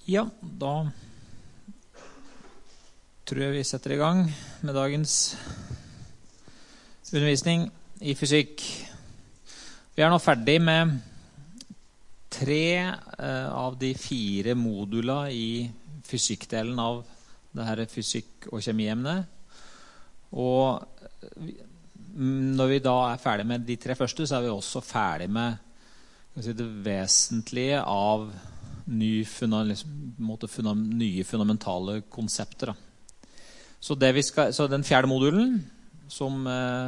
Ja, da tror jeg vi setter i gang med dagens undervisning i fysikk. Vi er nå ferdig med 3 av de 4 modula i fysikkdelen av det her fysikk- og kjemiemnet. Og når vi da er ferdig med de 3 første, så er vi også ferdig med det vesentlige av nye fundamentale konsepter. Så den 4. modulen, som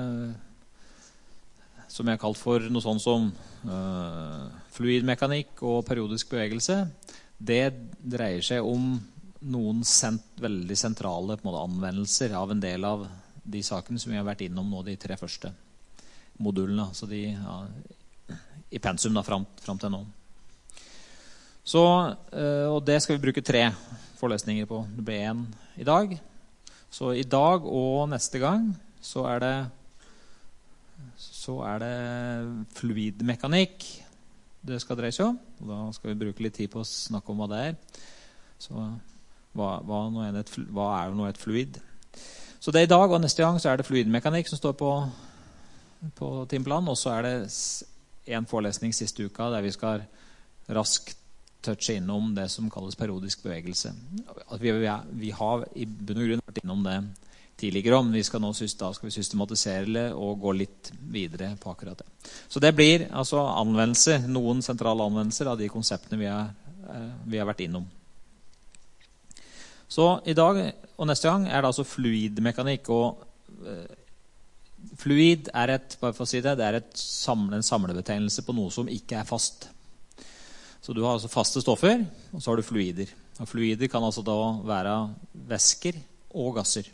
jeg har kalt for noe sånt som fluidmekanikk og periodisk bevegelse, det dreier seg om noen veldig sentrale anvendelser av en del av de sakene som vi har vært innom nå, de 3 første modulene, så i pensum da, fram til nå. Så, og det skal vi bruke 3 forelesninger på. Det blir 1 i dag. Så i dag og neste gang så er det fluidmekanikk det skal dreie seg om. Og da skal vi bruke litt tid på å snakke om hva det er. Så hva er nå et fluid? Så det er i dag og neste gang så er det fluidmekanikk som står på timeplanen. Og så er det en forelesning siste uka der vi skal raskt touche innom det som kalles periodisk bevegelse. Vi har i bunn og grunn vært innom det tidligere om. Da skal vi systematisere det og gå litt videre på akkurat det. Så det blir altså noen sentrale anvendelser av de konseptene vi har vært innom. Så i dag og neste gang er det altså fluidmekanikk. Og fluid er bare for å si det er en samlebetegnelse på noe som ikke er fast. Så du har altså faste stoffer, og så har du fluider. Og fluider kan altså da være væsker og gasser.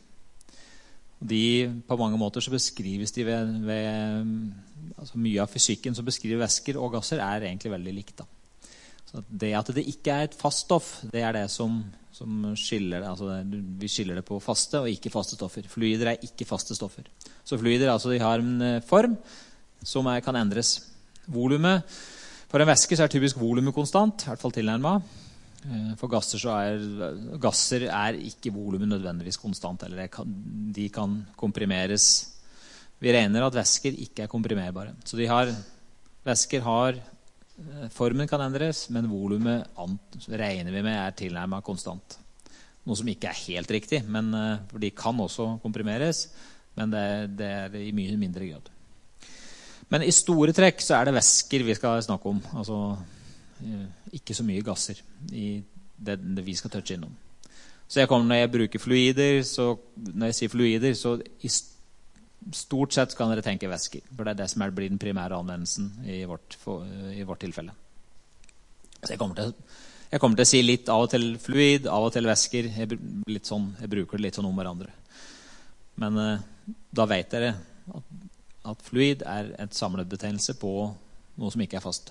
På mange måter så beskrives de altså mye av fysikken som beskriver væsker og gasser er egentlig veldig likt da. Så det at det ikke er et fast stoff, det er det som skiller det. Altså vi skiller det på faste og ikke faste stoffer. Fluider er ikke faste stoffer. Så fluider altså de har en form som kan endres. Volumet for en væske så er typisk volumet konstant, i hvert fall tilnærmet. For gasser er ikke volumet nødvendigvis konstant, eller de kan komprimeres. Vi regner at væsker ikke er komprimerbare. Så væsker formen kan endres, men volumet regner vi med er tilnærmet konstant. Noe som ikke er helt riktig, for de kan også komprimeres, men det er i mye mindre grad. Men i store trekk så er det væsker vi skal snakke om, altså ikke så mye gasser i det vi skal touche innom. Så når jeg bruker fluider, når jeg sier fluider, så i stort sett kan dere tenke væsker, for det er det som blir den primære anvendelsen i vårt tilfelle. Så jeg kommer til å si litt av og til fluid, av og til væsker, jeg bruker det litt sånn om hverandre. Men da vet dere at fluid er et samlebetegnelse på noe som ikke er fast.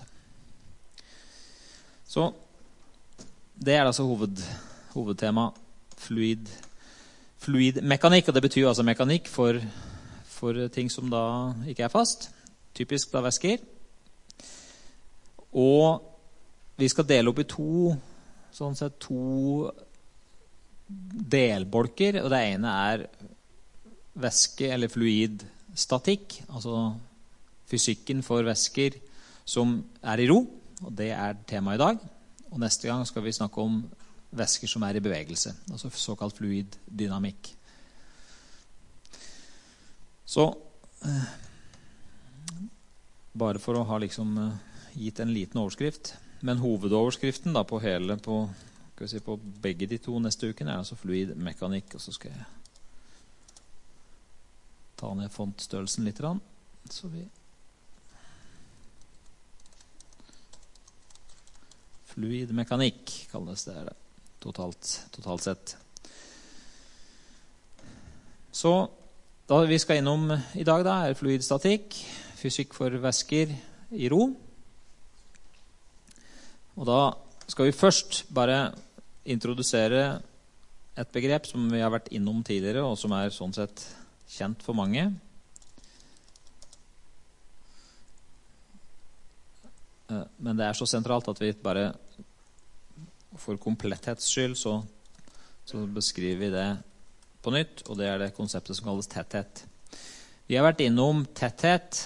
Så det er altså hovedtema fluidmekanikk, og det betyr altså mekanikk for ting som da ikke er fast, typisk da væsker. Og vi skal dele opp i 2 delbolker, og det ene er væske eller fluidstatikk, altså fysikken for væsker som er i ro, og det er tema i dag. Og neste gang skal vi snakke om væsker som er i bevegelse, altså såkalt fluiddynamikk. Så bare for å ha gitt en liten overskrift, men hovedoverskriften da på begge de 2 neste ukene er altså fluidmekanikk, og så skal jeg ta ned fontstørrelsen litt, så fluidmekanikk kalles det totalt sett. Så da vi skal innom i dag da er fluidstatikk, fysikk for væsker i ro. Og da skal vi først bare introdusere et begrep som vi har vært innom tidligere, og som er sånn sett kjent for mange. Men det er så sentralt at vi bare For kompletthets skyld så beskriver vi det på nytt, og det det konseptet som kalles tetthet. Vi har vært innom tetthet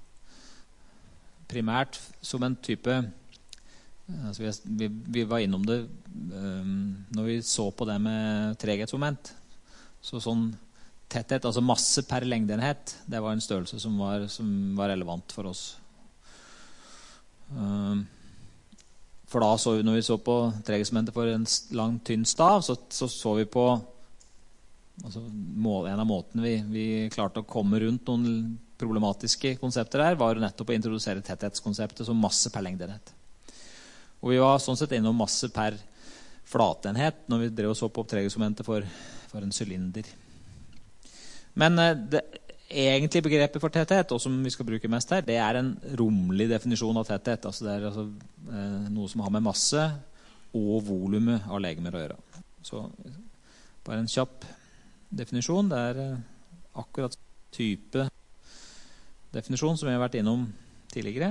primært som en type, altså vi var innom det når vi så på det med treghetsmoment. Så sånn tetthet, altså masse per lengdeenhet, det var en størrelse som var relevant for oss. For da når vi så på treghetsmomentet for en lang, tynn stav, så vi på altså, en av måtene vi klarte å komme rundt noen problematiske konsepter her, var nettopp å introdusere tetthetskonseptet som masse per lengdeenhet. Og vi var sånn sett innom masse per flatenhet når vi drev og så på treghetsmomentet for en sylinder. Men det egentlige begrepet for tetthet, og som vi skal bruke mest her, det en romlig definisjon av tetthet. Altså det altså, noe som har med masse og volumet av legemer å gjøre. Så bare en kjapp definisjon. Det akkurat type definisjon som vi har vært innom tidligere.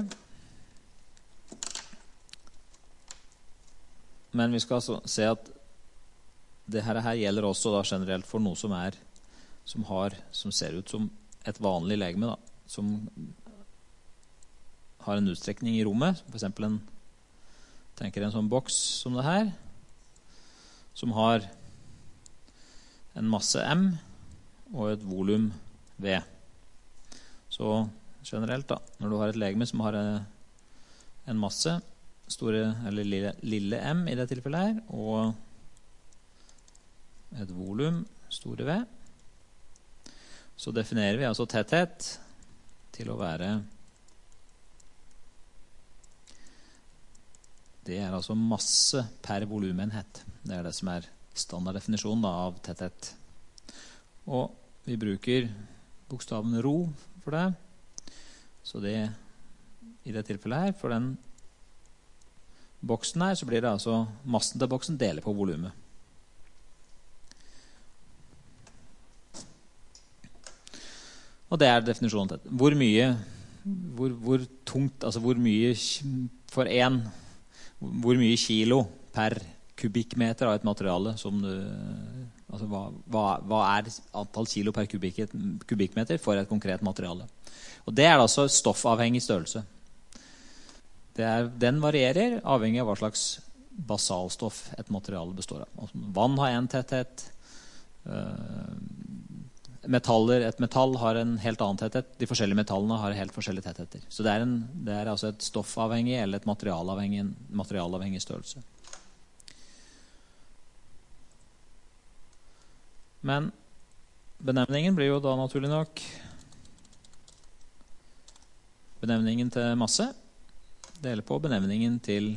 Men vi skal altså se at det her gjelder også da generelt for noe som ser ut som et vanlig legeme, da, som har en utstrekning i rommet, for eksempel tenker en sånn boks som det her, som har en masse M og et volum V. Så generelt da, når du har et legeme som har en masse, store, eller lille M i det tilfellet her, og et volum, store V, så definerer vi altså tetthet til å være det altså masse per volumenhet. Det det som standarddefinisjonen da, av tetthet. Og vi bruker bokstaven rho for det. Så det i det tilfellet her, for den boksen her, så blir det altså massen til boksen deler på volumet. Og det definisjonen til hvor mye hvor tungt, altså hvor mye for hvor mye kilo per kubikkmeter av et materiale som du, altså hva antall kilo per kubikkmeter for et konkret materiale. Og det altså stoffavhengig størrelse. Den varierer avhengig av hva slags basalstoff et materiale består av. Altså, vann har en tetthet, et metall har en helt annen tetthet. De forskjellige metallene har helt forskjellige tettheter. Så det altså et stoffavhengig eller et materialavhengig størrelse. Men benevningen blir jo da naturlig nok benevningen til masse deler på benevningen til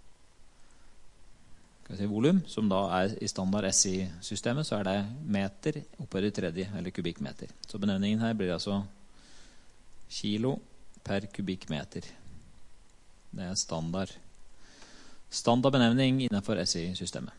volum, som da i standard SI-systemet, så det meter opphøyd i tredje, eller kubikkmeter. Så benevningen her blir altså kilo per kubikkmeter. Det standard benevning innenfor SI-systemet.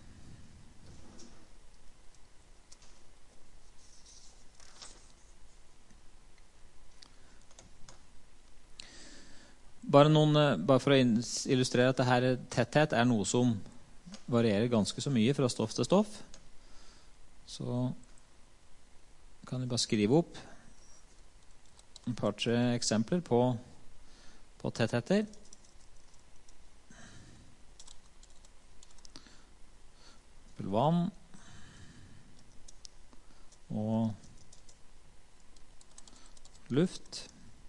Bare for å illustrere at dette tetthet noe som varierer ganske så mye fra stoff til stoff, så kan vi bare skrive opp et par-tre eksempler på tettheter. Vann og luft.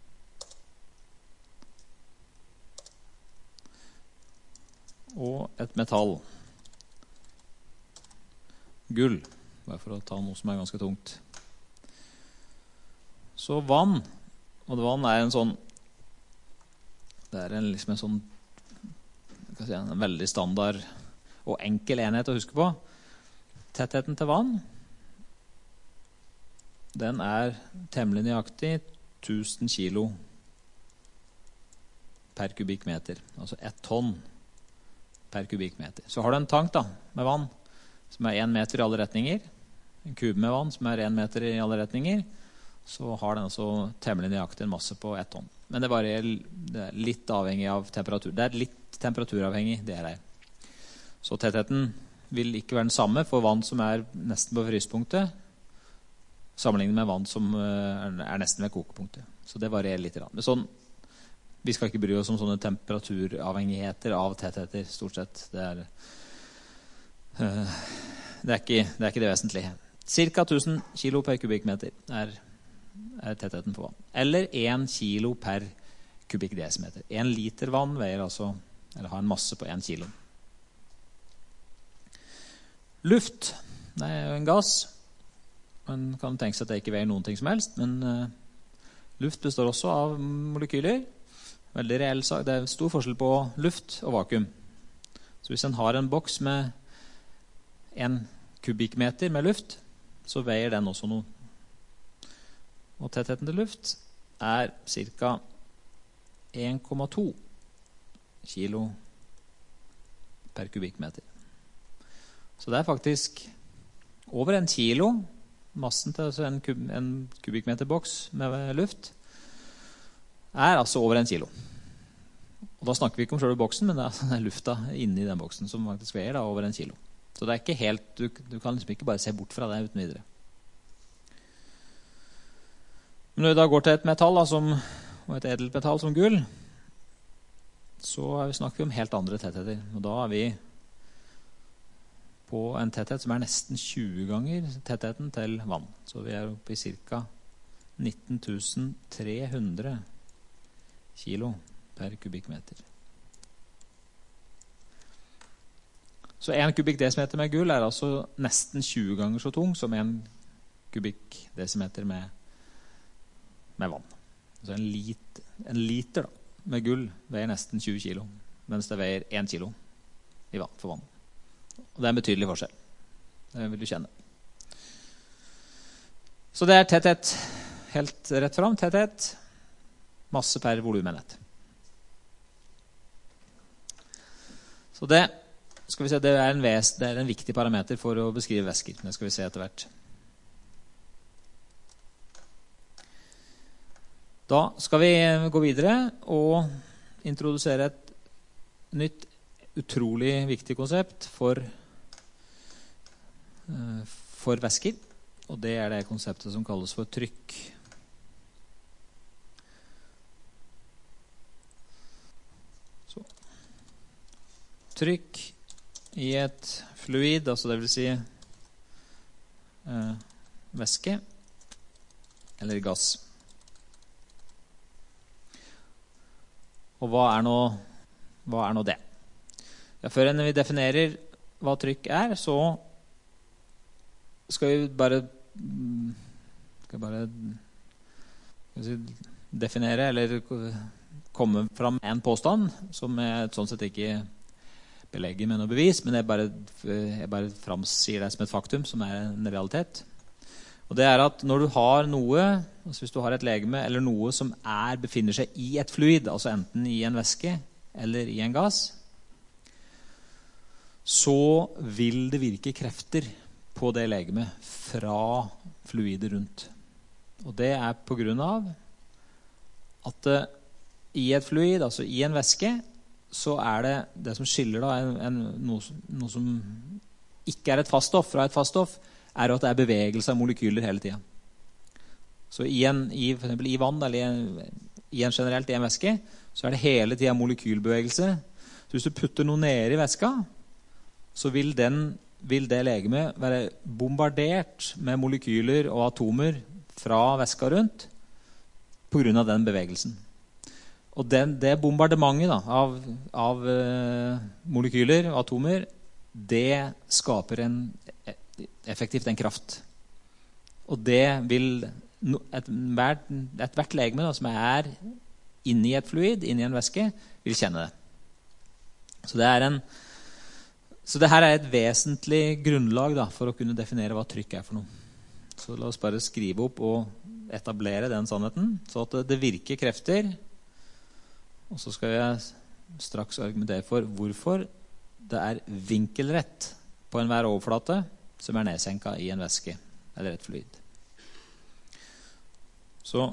Og et metall. Gull, bare for å ta noe som ganske tungt. Så vann, og vann en sånn, det liksom en sånn, en veldig standard og enkel enhet å huske på. Tettheten til vann, den temmelig nøyaktig 1000 kilo per kubikkmeter, altså 1 tonn per kubikkmeter. Så har du en tank da, med vann som 1 meter i alle retninger, en kube med vann som 1 meter i alle retninger, så har den altså temmelig nøyaktig en masse på 1 tonn. Men det er litt avhengig av temperatur. Det litt temperaturavhengig, det her. Så tettheten vil ikke være den samme for vann som nesten på frysepunktet, sammenlignet med vann som nesten ved kokepunktet. Så det varierer litt. Men sånn, vi skal ikke bry oss om sånne temperaturavhengigheter av tettheter, stort sett. Det er ikke det vesentlige. Cirka 1000 kilo per kubikkmeter er tettheten på vann. Eller 1 kilo per kubikkdesimeter. 1 liter vann veier altså, eller har en masse på 1 kilo. Luft, det er jo en gass. Man kan tenke seg at det ikke veier noen ting som helst, men luft består også av molekyler. Veldig reell sak. Det er stor forskjell på luft og vakuum. Så hvis en har en boks med 1 kubikkmeter med luft, så veier den også noe. Og tettheten til luft er cirka 1,2 kilo per kubikkmeter. Så det er faktisk over 1 kilo. Massen til en kubikkmeter boks med luft er altså over 1 kilo. Og da snakker vi ikke om selve boksen, men det er lufta inni den boksen som faktisk veier da, over 1 kilo. Så det er ikke helt, du kan liksom ikke bare se bort fra det uten videre. Men når vi da går til et metall da, og et edelmetall som gull, så snakker vi om helt andre tettheter. Og da er vi på en tetthet som er nesten 20 ganger tettheten til vann. Så vi er oppe i cirka 19.300 kilo per kubikkmeter. Så 1 kubikkdesimeter med gull er altså nesten 20 ganger så tung som 1 kubikkdesimeter med vann. Så en liter da, med gull veier nesten 20 kilo, mens det veier 1 kilo for vann. Og det er en betydelig forskjell. Det vil du kjenne. Så det er tetthet. Helt rett fram, tetthet. Masse per volumenhet. Så det, skal vi se, det er en viktig parameter for å beskrive væsker. Det skal vi se etter hvert. Da skal vi gå videre og introdusere et nytt, utrolig viktig konsept for væsker. Og det er det konseptet som kalles for trykk. Så. Trykk i et fluid, altså det vil si væske eller gass. Og hva er nå det? Ja, før enn vi definerer hva trykk er, så skal vi bare definere eller komme fram en påstand som sånn sett ikke belegger med noe bevis, men jeg bare framsier det som et faktum, som er en realitet. Og det er at når du har noe, altså hvis du har et legeme eller noe som befinner seg i et fluid, altså enten i en væske eller i en gass, så vil det virke krefter på det legemet fra fluidet rundt. Og det er på grunn av at i et fluid, altså i en væske, så er det som skiller da noe som ikke er et fast stoff fra et fast stoff, er at det er bevegelse av molekyler hele tiden. Så for eksempel i vann, eller generelt i en væske, så er det hele tiden molekylbevegelse. Så hvis du putter noe ned i væska, så vil det legemet være bombardert med molekyler og atomer fra væska rundt på grunn av den bevegelsen. Og det bombardementet da, av molekyler og atomer, det skaper effektivt en kraft. Og det vil hvert legeme da, som er inne i et fluid, inne i en væske, vil kjenne det. Så det her er et vesentlig grunnlag da, for å kunne definere hva trykk er for noe. Så la oss bare skrive opp og etablere den sannheten, så at det virker krefter. Og så skal jeg straks argumentere for hvorfor det er vinkelrett på enhver overflate som er nedsenket i en væske eller et fluid. Så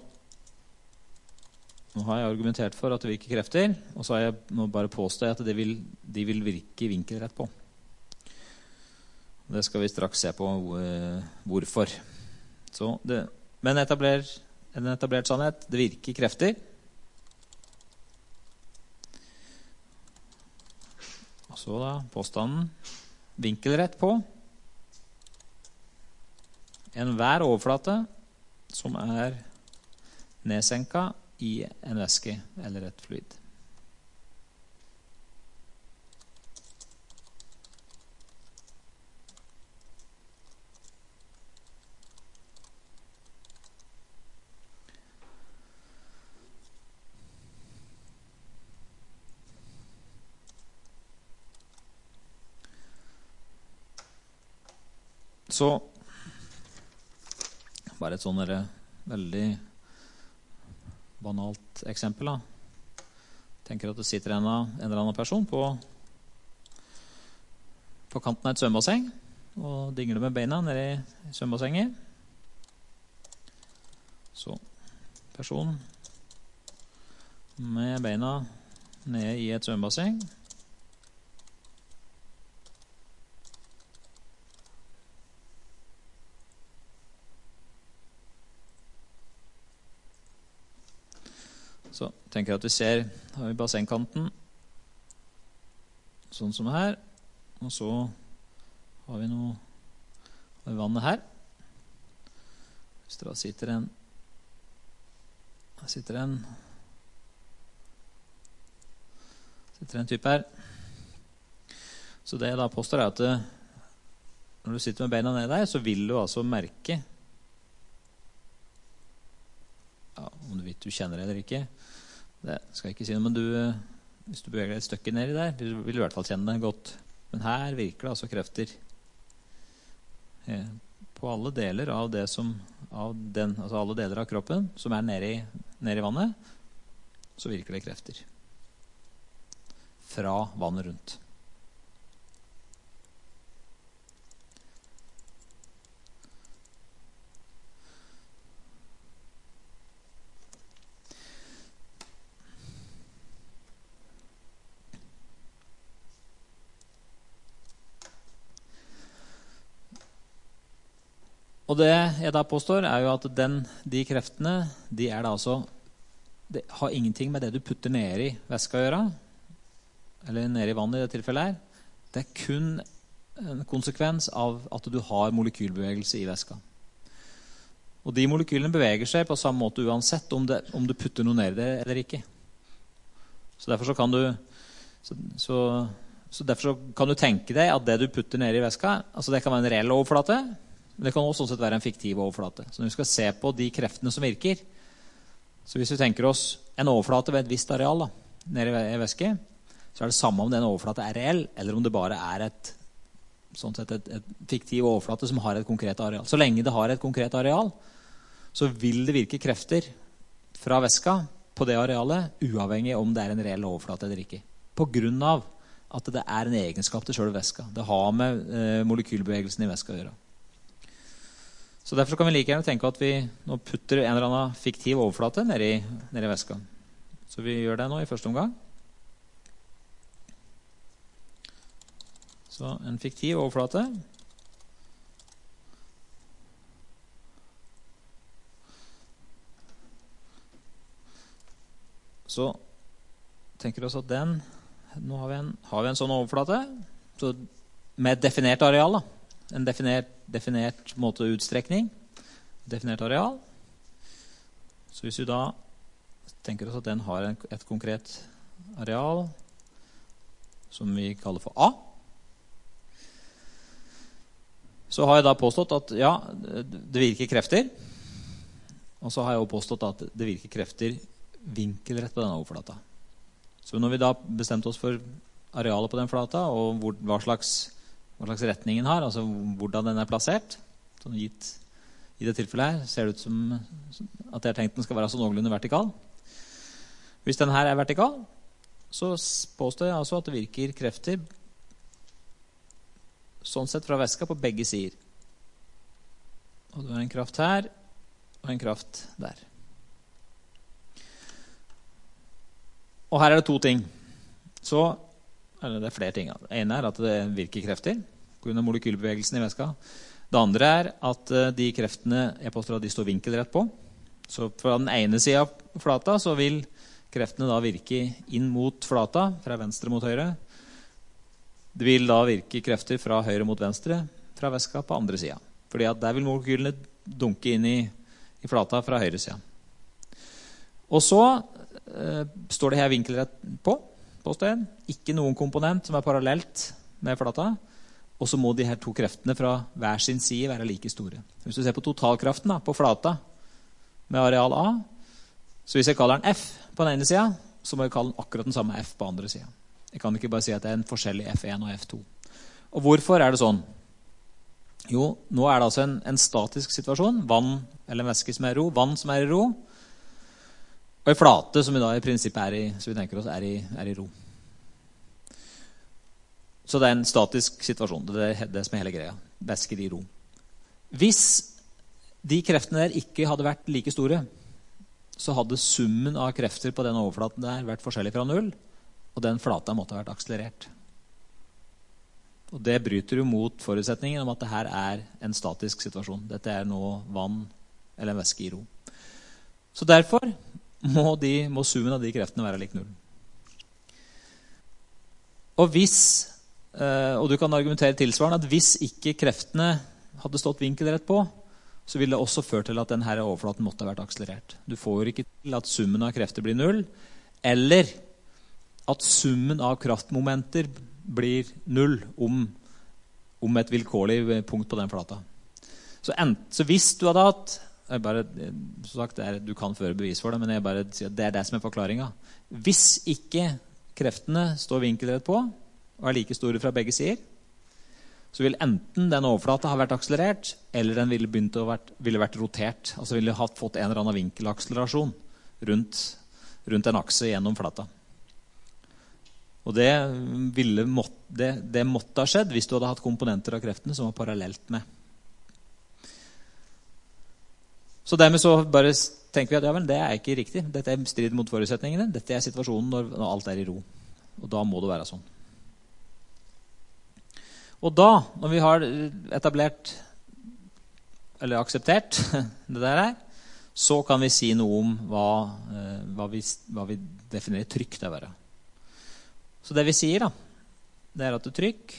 nå har jeg argumentert for at det virker krefter, og så har jeg nå bare påstått at de vil virke vinkelrett på. Det skal vi straks se på hvorfor. Men en etablert sannhet, det virker krefter. Og så da påstanden vinkelrett på enhver overflate som er nedsenket i en væske eller et fluid. Så bare et sånn veldig banalt eksempel da. Tenker at det sitter en eller annen person på kanten av et svømmebasseng og dingler med beina nede i svømmebassenget. Så person med beina nede i et svømmebasseng. Så tenker jeg at vi ser her i bassengkanten, sånn som her, og så har vi vannet her. Hvis det da sitter en type her. Så det jeg da påstår er at når du sitter med beina nede der, så vil du altså merke, ja, om du kjenner det eller ikke, det skal jeg ikke si noe, men hvis du beveger deg et stykke nedi der, vil du i hvert fall kjenne det godt. Men her virker det altså krefter på alle deler av alle deler av kroppen som er nede i vannet, så virker det krefter fra vannet rundt. Og det jeg da påstår er jo at de kreftene, de er da altså, det har ingenting med det du putter ned i væska å gjøre, eller ned i vannet i det tilfellet her. Det er kun en konsekvens av at du har molekylbevegelse i væska. Og de molekylene beveger seg på samme måte uansett om du putter noe ned i det eller ikke. Så derfor kan du tenke deg at det du putter ned i væska, altså det kan være en reell overflate, men det kan også sånn sett være en fiktiv overflate. Så når vi skal se på de kreftene som virker, så hvis vi tenker oss en overflate ved et visst areal da, nede i væske, så er det samme om den overflate er reell, eller om det bare er et fiktiv overflate som har et konkret areal. Så lenge det har et konkret areal, så vil det virke krefter fra væska på det arealet, uavhengig om det er en reell overflate eller ikke. På grunn av at det er en egenskap til selve væska. Det har med molekylbevegelsen i væska å gjøre. Så derfor kan vi like gjerne tenke at vi nå putter en eller annen fiktiv overflate ned i væska. Så vi gjør det nå i første omgang. Så en fiktiv overflate. Så tenker vi oss at nå har vi en sånn overflate, så med et definert areal da. En definert måte utstrekning, definert areal. Så hvis vi da tenker oss at den har et konkret areal som vi kaller for A, så har jeg da påstått at ja, det virker krefter, og så har jeg også påstått at det virker krefter vinkelrett på denne overflata. Så når vi da bestemte oss for arealet på den flata, og hva slags retningen har, altså hvordan den er plassert, sånn gitt i det tilfellet her, ser det ut som at jeg har tenkt den skal være så noenlunde vertikal. Hvis den her er vertikal, så påstår jeg altså at det virker krefter sånn sett fra væska på begge sider. Og det er en kraft her, og en kraft der. Og her er det to ting. Så det er flere ting. Det ene er at det virker krefter. på grunn av molekylbevegelsen i væska. Det andre at de kreftene jeg påstår at de står vinkelrett på. Så fra den ene siden av flata så vil kreftene da virke inn mot flata, fra venstre mot høyre. Det vil da virke krefter fra høyre mot venstre, fra væska på andre siden. Fordi at der vil molekylene dunke inn i flata fra høyre siden. Og så står det her vinkelrett på sted. Ikke noen komponent som parallelt med flata. Og så må de her to kreftene fra hver sin side være like store. Hvis du ser på totalkraften da, på flata med areal A, så hvis jeg kaller den F på den ene siden, så må jeg kalle den akkurat den samme F på andre siden. Jeg kan ikke bare si at det en forskjellig F1 og F2. Og hvorfor det sånn? Jo, nå det altså en statisk situasjon. Vann eller en væske som i ro. Vann som i ro. Og en flate som vi da i prinsippet så vi tenker oss i ro. Så det en statisk situasjon. Det det som hele greia. Væsker i ro. Hvis de kreftene der ikke hadde vært like store, så hadde summen av krefter på den overflaten der vært forskjellig fra null, og den flata måtte ha vært akselerert. Og det bryter jo mot forutsetningen om at det her en statisk situasjon. Dette nå vann eller en væske i ro. Så derfor må summen av de kreftene være lik null. Og du kan argumentere tilsvarende at hvis ikke kreftene hadde stått vinkelrett på, så ville det også ført til at denne overflaten måtte ha vært akselerert. Du får ikke til at summen av krefter blir null, eller at summen av kraftmomenter blir null om et vilkårlig punkt på den flata. Så hvis du hadde hatt, som sagt, du kan føre bevis for det, men jeg bare sier at det det som forklaringen. Hvis ikke kreftene står vinkelrett på, og like store fra begge sider, så vil enten den overflata ha vært akselerert, eller den ville vært rotert. Altså ville fått en eller annen vinkelakselerasjon rundt en akse gjennom flata. Og det måtte ha skjedd hvis du hadde hatt komponenter av kreftene som var parallelt med. Så dermed så bare tenker vi at ja, men det ikke riktig. Dette strid mot forutsetningene. Dette situasjonen når alt i ro. Og da må det være sånn. Og da, når vi har etablert eller akseptert det der, så kan vi si noe om hva vi definerer trykk til å være. Så det vi sier da, det at trykk,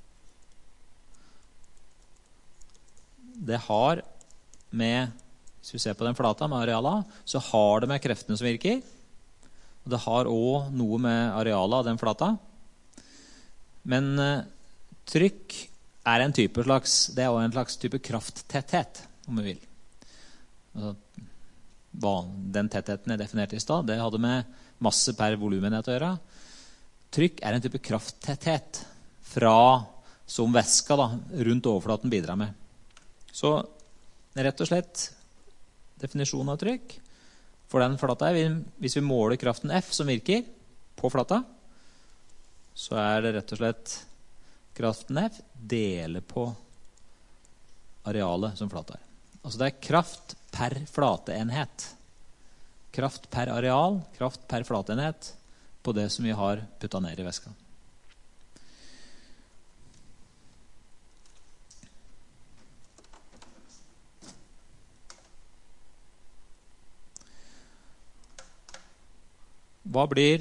det har med, hvis vi ser på den flata med areala, så har det med kreftene som virker, og det har også noe med areala av den flata. Men trykk en slags type krafttetthet, om vi vil. Altså, den tettheten jeg definerte i sted, det hadde med masse per volumenhet å gjøre. Trykk en type krafttetthet som væska da, rundt overflaten bidrar med. Så rett og slett definisjonen av trykk for den flata hvis vi måler kraften F som virker på flata, så det rett og slett kraften F deler på arealet som flata Altså det kraft per flateenhet. Kraft per areal, kraft per flateenhet på det som vi har puttet ned i væska. Hva blir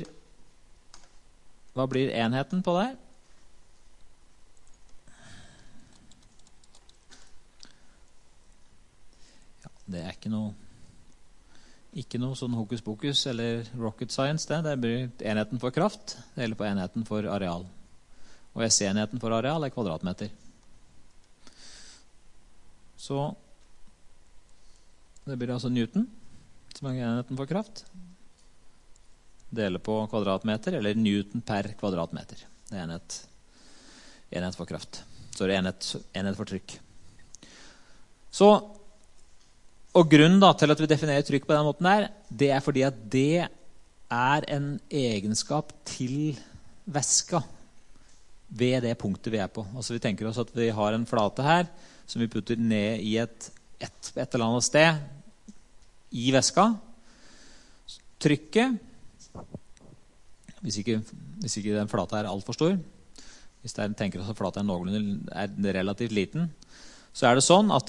enheten på det? Ja, det ikke noe sånn hokus pokus eller rocket science. Det blir enheten for kraft, det gjelder på enheten for areal. Og SE-enheten for areal kvadratmeter. Så det blir altså Newton, som enheten for kraft. Deler på kvadratmeter, eller Newton per kvadratmeter. Det enhet for kraft. Så det enhet for trykk. Og grunnen da, til at vi definerer trykk på den måten det fordi at det en egenskap til væska ved det punktet vi på. Altså vi tenker oss at vi har en flate her som vi putter ned i et eller annet sted i væska. Trykket, hvis ikke den flata alt for stor, hvis jeg tenker at flata er relativt liten, så er det sånn at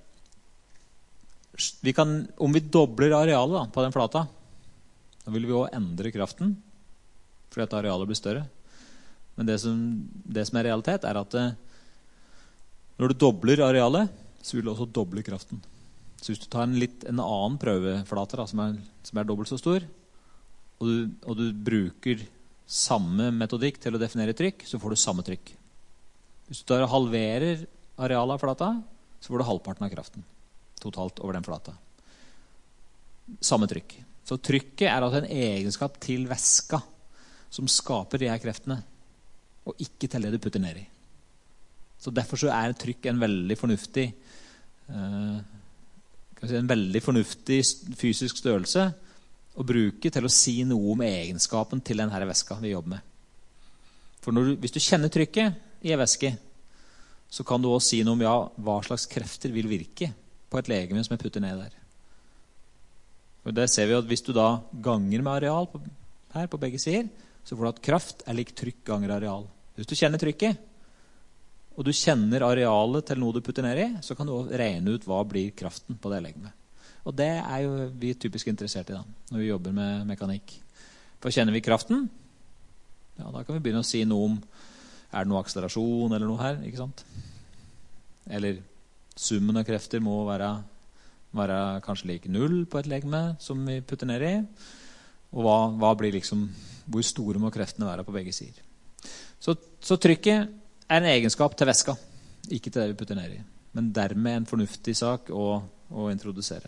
om vi dobler arealet da, på den flata, da vil vi også endre kraften, fordi at arealet blir større. Men det som er realitet, er at når du dobler arealet, så vil du også doble kraften. Så hvis du tar en annen prøveflate da, som er dobbelt så stor, og du bruker samme metodikk til å definere trykk, så får du samme trykk. Hvis du halverer arealet av flata, så får du halvparten av kraften totalt over den flata. Samme trykk. Så trykket er altså en egenskap til væska som skaper de her kreftene, og ikke til det du putter ned i. Så derfor så er trykk en veldig fornuftig fysisk størrelse å bruke til å si noe om egenskapen til denne væska vi jobber med. For hvis du kjenner trykket i en væske, så kan du også si noe om hva slags krefter vil virke på et legeme som jeg putter ned der. Og der ser vi at hvis du da ganger med areal her på begge sider, så får du at kraft er lik trykk ganger areal. Hvis du kjenner trykket, og du kjenner arealet til noe du putter ned i, så kan du også regne ut hva blir kraften på det legemet. Og det er jo vi typisk interessert i da, når vi jobber med mekanikk. For kjenner vi kraften, ja, da kan vi begynne å si noe om, er det noe akselerasjon eller noe her, ikke sant? Eller summen av krefter må være kanskje like 0 på et legeme som vi putter ned i, og hva blir liksom, hvor store må kreftene være på begge sider. Så trykket er en egenskap til væska, ikke til det vi putter ned i, men dermed en fornuftig sak å introdusere.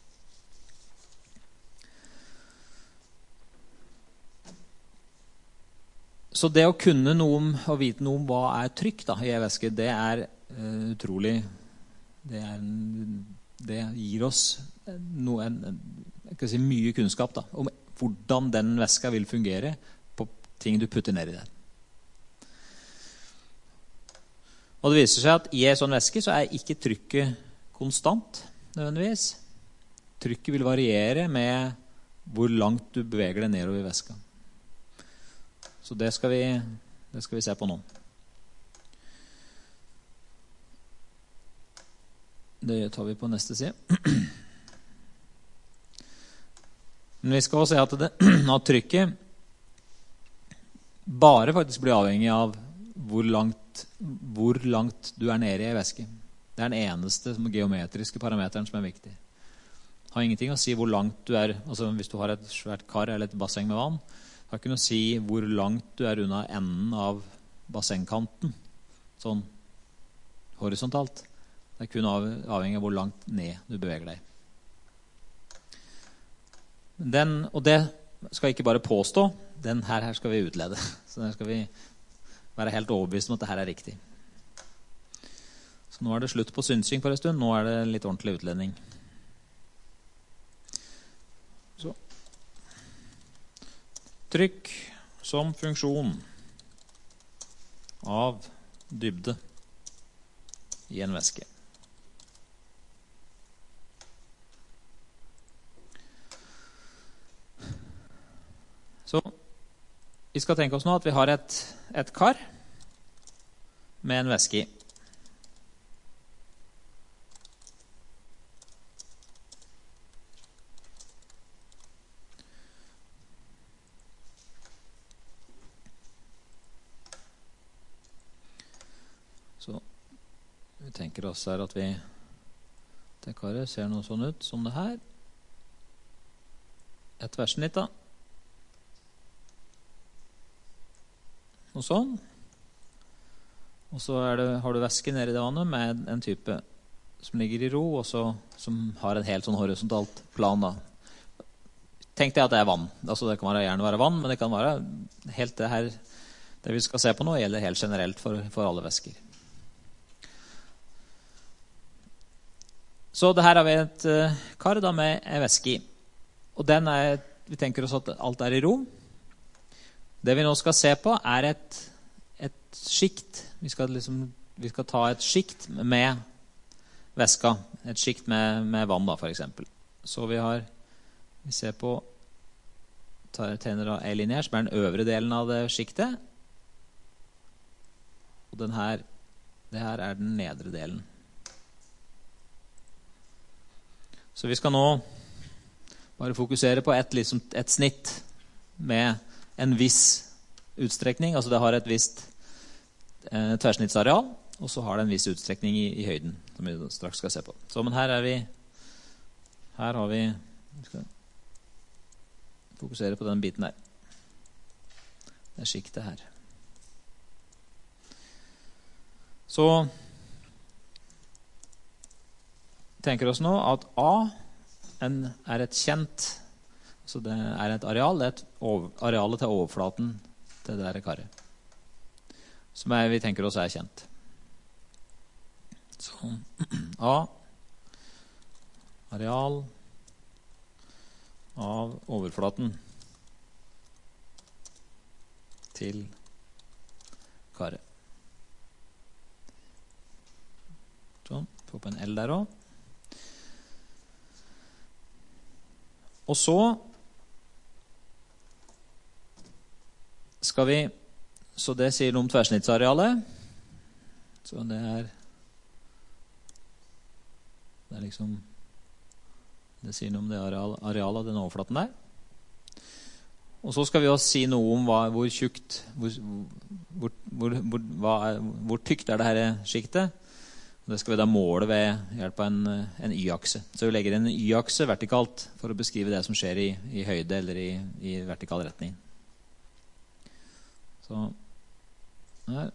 Så det å kunne noe om, og vite noe om hva er trykk da, i en væske, det er utrolig, det gir oss mye kunnskap da, om hvordan den væska vil fungere på ting du putter ned i den. Og det viser seg at i en sånn væske så er ikke trykket konstant nødvendigvis. Trykket vil variere med hvor langt du beveger deg nedover i væska. Så det skal vi se på nå. Det tar vi på neste side. Men vi skal også se at trykket bare faktisk blir avhengig av hvor langt du er nede i en væske. Det er den eneste geometriske parameteren som er viktig. Det har ingenting å si hvor langt du er, altså hvis du har et svært kar eller et basseng med vann, det har ikke noe å si hvor langt du er unna enden av bassengkanten, sånn horisontalt. Det er kun avhengig av hvor langt ned du beveger deg. Og det skal ikke bare påstå, den her skal vi utlede. Så der skal vi være helt overbevist om at dette er riktig. Så nå er det slutt på synsing for en stund. Nå er det litt ordentlig utledning. Så. Trykk som funksjon av dybde i en væske. Så vi skal tenke oss nå at vi har et kar med en væske i. Så vi tenker oss her at det karet ser noe sånn ut som det her. Et tverrsnitt da. Og sånn. Og så har du væske nede i det vannet med en type som ligger i ro, og som har en helt sånn horisontalt plan da. Tenk deg at det er vann. Altså det kan gjerne være vann, men det kan være helt det vi skal se på nå gjelder helt generelt for alle væsker. Så det her har vi et kar da med en væske i. Og vi tenker oss at alt er i ro. Det vi nå skal se på er et skikt. Vi skal ta et skikt med væska. Et skikt med vann da, for eksempel. Så vi ser på, tegner da en linje her, som er den øvre delen av det skiktet. Og det her er den nedre delen. Så vi skal nå bare fokusere på et snitt med en viss utstrekning. Altså det har et visst tverrsnittsareal, og så har det en viss utstrekning i høyden, som vi straks skal se på. Så, men her har vi skal fokusere på den biten her. Det skiktet her. Så tenker oss nå at A er et kjent, så det er et areal, det er arealet til overflaten til det der karet, som vi tenker oss er kjent. Så A, areal av overflaten til karet. Sånn, få på en L der også. Og så skal vi, så det sier noe om tverrsnittsarealet. Så det er liksom, det sier noe om det arealet av den overflaten der. Og så skal vi også si noe om hvor tjukt, hvor tykt er det her skiktet. Det skal vi da måle ved hjelp av en y-akse. Så vi legger en y-akse vertikalt for å beskrive det som skjer i høyde eller i vertikal retning. Så her.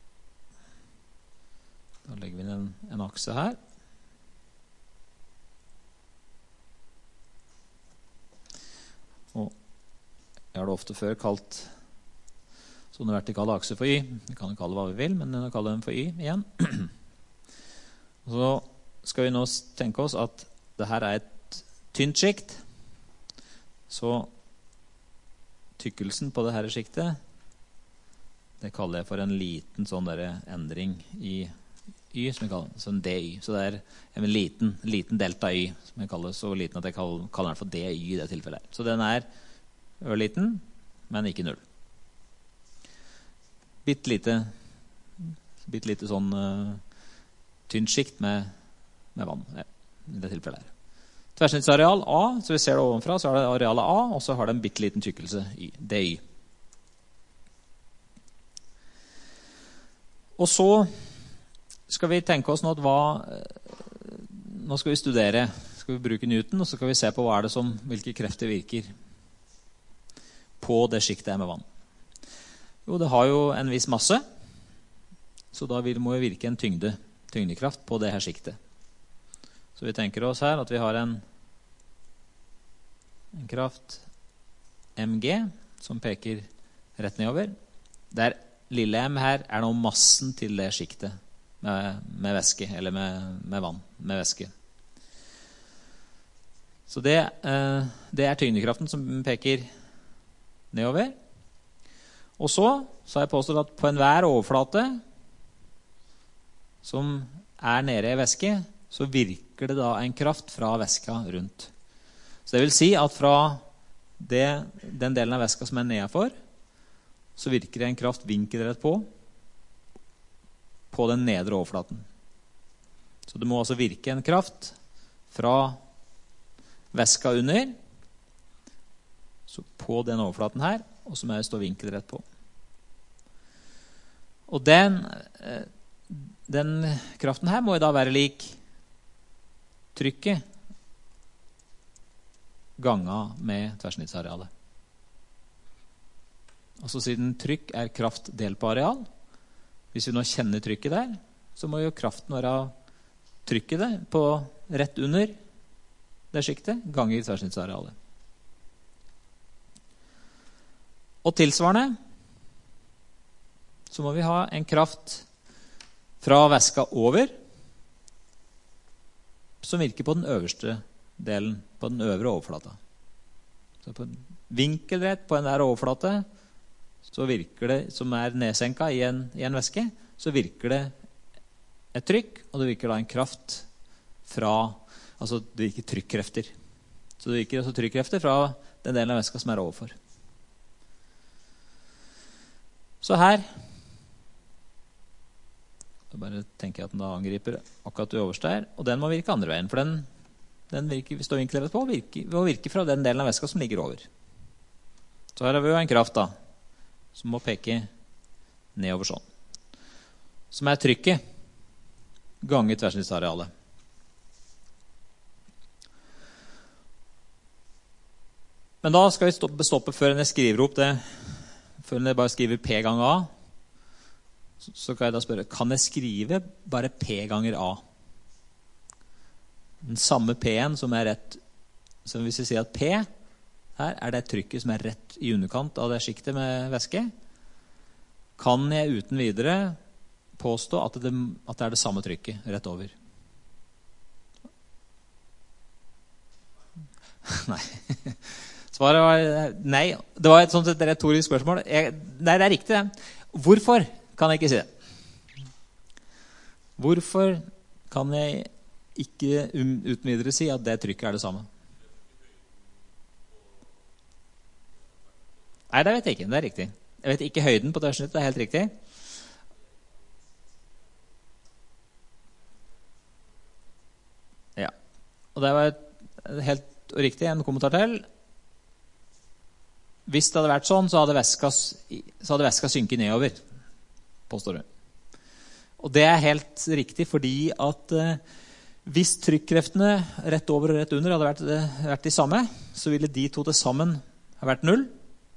Da legger vi en akse her. Og jeg har det ofte før kalt sånne vertikale akser for y. Vi kan kalle det hva vi vil, men jeg kaller dem for y igjen. Og så skal vi nå tenke oss at det her er et tynt skikt. Så tykkelsen på det her skiktet, det kaller jeg for en liten sånn der endring i y, som jeg kaller det, så en dy. Så det er en liten delta y, som jeg kaller det, så liten at jeg kaller den for dy i det tilfellet. Så den er ørliten, men ikke null. Bitt lite sånn tynt skikt med vann, i det tilfellet her. Tverrsnittsareal A, så vi ser det ovenfra, så er det arealet A, og så har det en bitteliten tykkelse y, dy. Og så skal vi tenke oss nå nå skal vi studere, skal vi bruke Newton, og så skal vi se på hvilke krefter virker på det skiktet med vann. Jo, det har jo en viss masse, så da må jo virke en tyngdekraft på det her skiktet. Så vi tenker oss her at vi har en kraft mg som peker rett nedover. Der lille m her er nå massen til det skiktet med væske, eller med vann, med væske. Så det er tyngdekraften som peker nedover. Og så har jeg påstått at på enhver overflate som er nede i væske, så virker det da en kraft fra væska rundt. Så det vil si at fra den delen av væska som er nedenfor, så virker det en kraft vinkelrett på den nedre overflaten. Så det må altså virke en kraft fra væska under, så på den overflaten her, og som står vinkelrett på. Og den kraften her må jo da være lik trykket ganga med tverrsnittsarealet. Altså siden trykk er kraft delt på areal, hvis vi nå kjenner trykket der, så må jo kraften være trykket der på rett under det skiktet ganger tverrsnittsarealet. Og tilsvarende så må vi ha en kraft fra væska over som virker på den øverste delen, på den øvre overflata. Så på vinkelrett på en der overflate så virker det, som er nedsenka i en væske, så virker det et trykk, og det virker da en kraft fra, altså det virker trykkrefter. Så det virker altså trykkrefter fra den delen av væska som er overfor. Så her Så bare tenker jeg at den da angriper akkurat det øverste her, og den må virke andre veien, for den virker, vi står vinklet på, ved å virke fra den delen av væska som ligger over. Så her har vi jo en kraft da, som må peke nedover sånn. Som er trykket ganget tverrsnittsarealet. Men da skal vi stoppe før jeg skriver opp det, før jeg bare skriver P ganger A. Så kan jeg da spørre, kan jeg skrive bare P ganger A? Den samme P-en som er rett, så hvis jeg sier at P, her er det trykket som er rett i underkant av det skiktet med væske, kan jeg uten videre påstå at det er det samme trykket rett over? Nei. Svaret var nei. Det var et sånt retorisk spørsmål. Nei, det er riktig. Hvorfor kan jeg ikke si det? Hvorfor kan jeg ikke uten videre si at det trykket er det samme? Nei, det vet jeg ikke. Det er riktig. Jeg vet ikke høyden på tverrsnittet. Det er helt riktig. Ja. Og det var helt riktig. En kommentar til. Hvis det hadde vært sånn, så hadde væska synket nedover, påstår du. Og det er helt riktig, fordi at hvis trykkreftene rett over og rett under hadde vært de samme, så ville de to til sammen ha vært 0.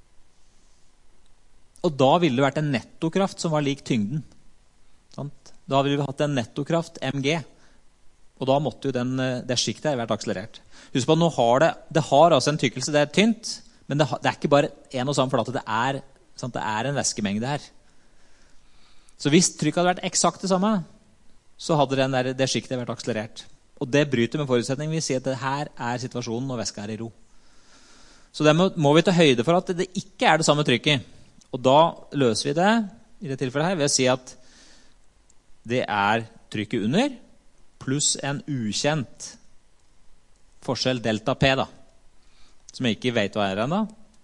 Og da ville det vært en nettokraft som var lik tyngden. Sant? Da ville vi hatt en nettokraft mg, og da måtte jo det skiktet vært akselerert. Husk på at det har altså en tykkelse, det er tynt, men det er ikke bare en og samme flate, det er en væskemengde her. Så hvis trykket hadde vært eksakt det samme, så hadde det skiktet vært akselerert. Og det bryter med forutsetningen. Vi sier at det her er situasjonen når væska er i ro. Så det må vi ta høyde for at det ikke er det samme trykket. Og da løser vi det, i det tilfellet her, ved å si at det er trykket under, pluss en ukjent forskjell delta P da, som jeg ikke vet hva er ennå,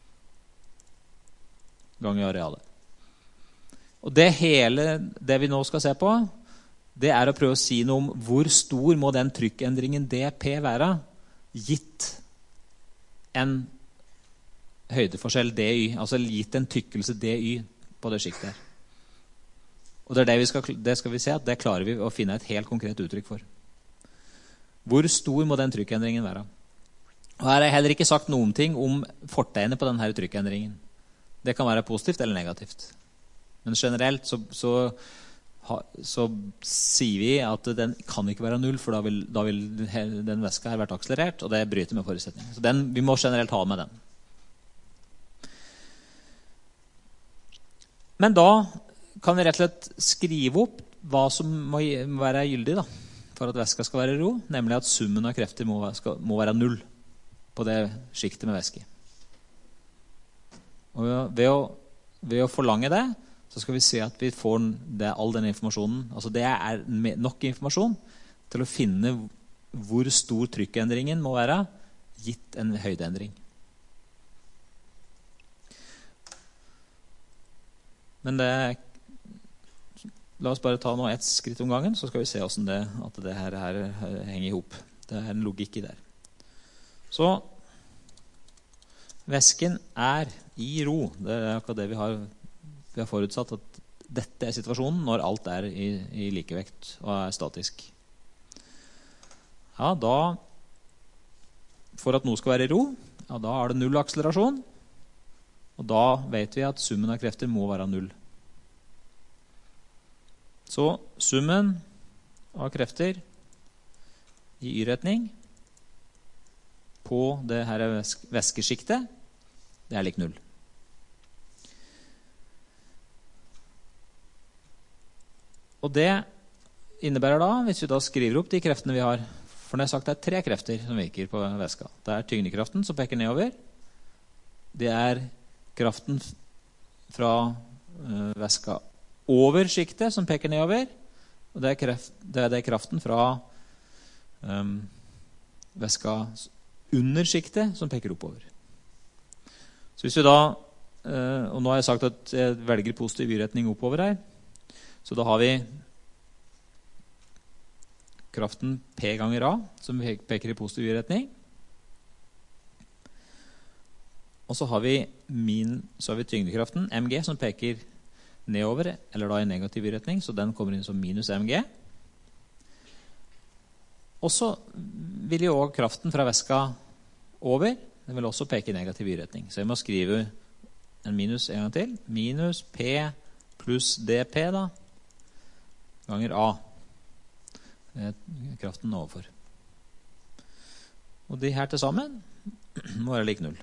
ganger arealet. Og det vi nå skal se på, det er å prøve å si noe om hvor stor må den trykkendringen dP være, gitt en høydeforskjell dy, altså gitt en tykkelse dy på det skiktet her. Og det skal vi se at det klarer vi å finne et helt konkret uttrykk for. Hvor stor må den trykkendringen være? Og her har jeg heller ikke sagt noen ting om fortegnet på denne trykkendringen. Det kan være positivt eller negativt. Men generelt så sier vi at den kan ikke være 0, for da vil den væska her vært akselerert, og det bryter med forutsetningen. Så vi må generelt ha med den. Men da kan vi rett og slett skrive opp hva som må være gyldig da, for at væska skal være i ro, nemlig at summen av krefter må være 0 på det skiktet med væske. Og ved å forlange det, så skal vi se at vi får all den informasjonen. Altså det er nok informasjon til å finne hvor stor trykkendringen må være, gitt en høydeendring. Men la oss bare ta nå et skritt om gangen, så skal vi se at det her henger ihop. Det er en logikk i der. Så væsken er i ro. Det er akkurat det vi har forutsatt, at dette er situasjonen når alt er i likevekt og er statisk. Ja, da, for at noe skal være i ro, ja, da er det 0 akselerasjon, og da vet vi at summen av krefter må være 0. Så summen av krefter i y-retning på det her væskeskiktet, det er lik 0. Og det innebærer da, hvis vi da skriver opp de kreftene vi har, for når jeg har sagt det er 3 krefter som virker på væska. Det er tyngdekraften som peker nedover, det er kraften fra væska over skiktet som peker nedover, og det er kraften fra væska under skiktet som peker oppover. Så hvis vi da, og nå har jeg sagt at jeg velger positiv y-retning oppover her, så da har vi kraften P ganger A, som peker i positiv retning. Og så har vi tyngdekraften mg, som peker nedover, eller da i negativ retning, så den kommer inn som minus mg. Og så vil jo også kraften fra væska over, den vil også peke i negativ retning. Så jeg må skrive en minus en gang til. Minus P pluss dP da, ganger A. Det er kraften overfor. Og de her til sammen må være lik 0.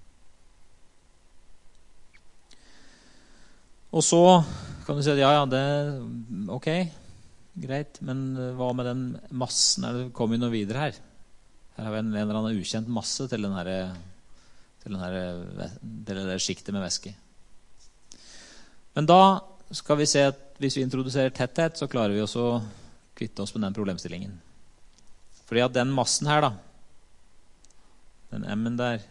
Og så kan du si at ja, det ok, greit, men hva med den massen? Det kommer jo noe videre her. Her har vi en eller annen ukjent masse til det skiktet med væske. Men da skal vi se at hvis vi introduserer tetthet, så klarer vi også å kvitte oss med den problemstillingen. Fordi at den massen her da, den M-en der,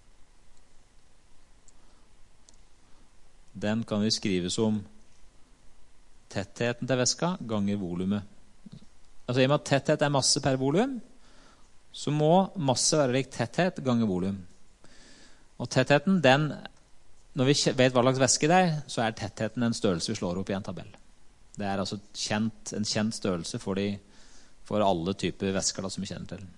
den kan vi skrive som tettheten til væska ganger volumet. Altså i og med at tetthet er masse per volum, så må masse være lik tetthet ganger volum. Og tettheten, den, når vi vet hva slags væske det er, så er tettheten en størrelse vi slår opp i en tabell. Det er altså en kjent størrelse for alle typer væsker da, som vi kjenner til.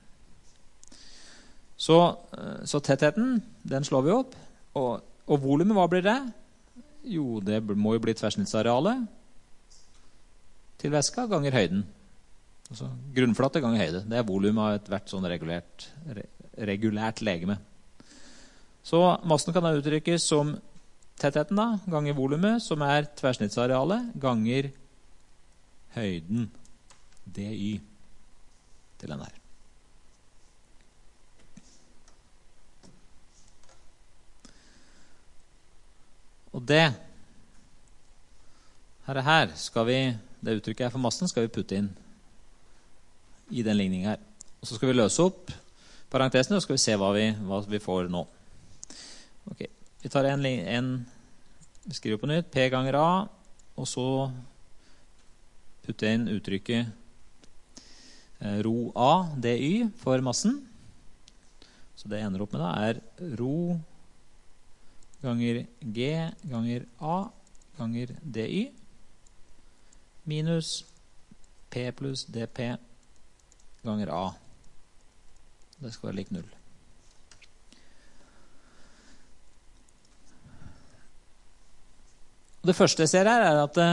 Så tettheten, den slår vi opp. Og volumet, hva blir det? Jo, det må jo bli tverrsnittsarealet til væska ganger høyden. Altså grunnflate ganger høyde. Det er volumet av et hvert sånn regulært legeme. Så massen kan da uttrykkes som tettheten da, ganger volumet, som er tverrsnittsarealet, ganger høyden, dy, til den her. Og det skal vi, det uttrykket her for massen, skal vi putte inn i den ligningen her. Og så skal vi løse opp parentesen, og så skal vi se hva vi får nå. Ok, vi tar vi skriver på nytt, P ganger A, og så putte inn uttrykket rho A, dy, for massen. Så det ender opp med da er rho ganger G ganger A ganger dy minus P pluss dP ganger A. Det skal være lik 0. Og det første jeg ser her er at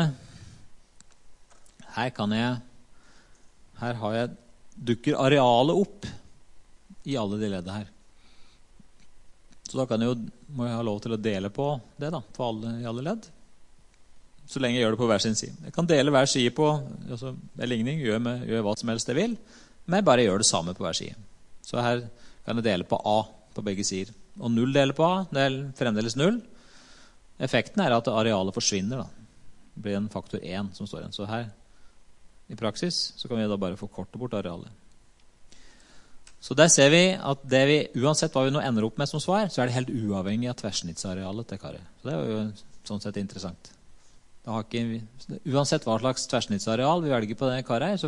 her dukker arealet opp i alle de ledene her. Så da må jeg ha lov til å dele på det da, i alle ledd. Så lenge jeg gjør det på hver sin side. Jeg kan dele hver side på en ligning, gjør hva som helst jeg vil, men jeg bare gjør det samme på hver side. Så her kan jeg dele på A på begge sider. Og 0 deler på A, det er fremdeles 0. Effekten er at arealet forsvinner da. Det blir en faktor 1 som står igjen. Så her, i praksis, så kan vi da bare forkorte bort arealet. Så der ser vi at uansett hva vi nå ender opp med som svar, så er det helt uavhengig av tverrsnittsarealet til karet. Så det er jo sånn sett interessant. Uansett hva slags tverrsnittsareal vi velger på det karet,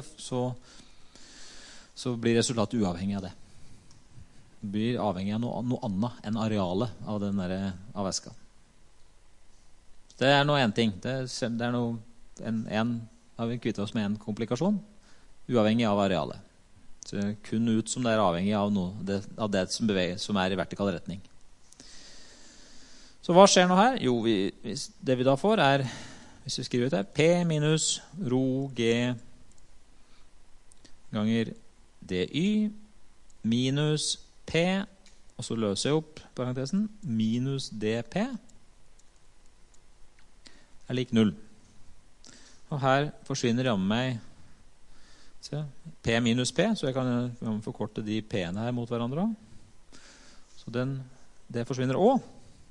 så blir resultatet uavhengig av det. Det blir avhengig av noe annet enn arealet av væska. Det er nå en ting. Det er har vi kvittet oss med en komplikasjon, uavhengig av arealet. Så det er kun ut som det er avhengig av det som er i vertikal retning. Så hva skjer nå her? Jo, det vi da får er, hvis vi skriver ut her, P minus rho G ganger dy minus P, og så løser jeg opp parentesen, minus dP er lik 0. Og her forsvinner jammen meg P minus P, så jeg kan forkorte de P-ene her mot hverandre. Så det forsvinner også.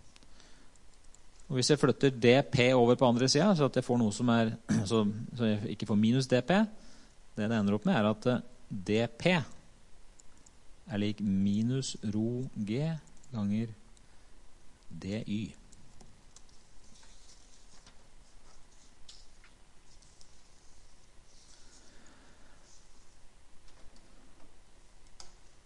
Og hvis jeg flytter dP over på andre siden, så at jeg får noe som så jeg ikke får minus dP, det ender opp med er at dP er lik minus rho G ganger dy.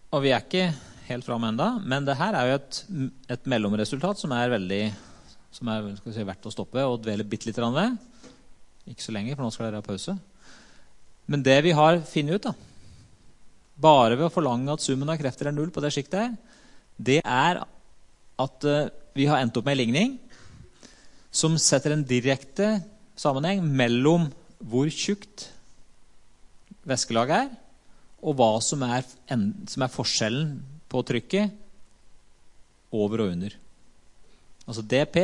Og vi ikke helt fremme enda, men det her jo et mellomresultat som veldig, som skal vi si, verdt å stoppe og dvele bitte litt ved. Ikke så lenge, for nå skal dere ha pause. Men det vi har finnet ut da, bare ved å forlange at summen av krefter null på det skiktet her, det at vi har endt opp med en ligning som setter en direkte sammenheng mellom hvor tjukt væskelaget og hva som forskjellen på trykket over og under. Altså dP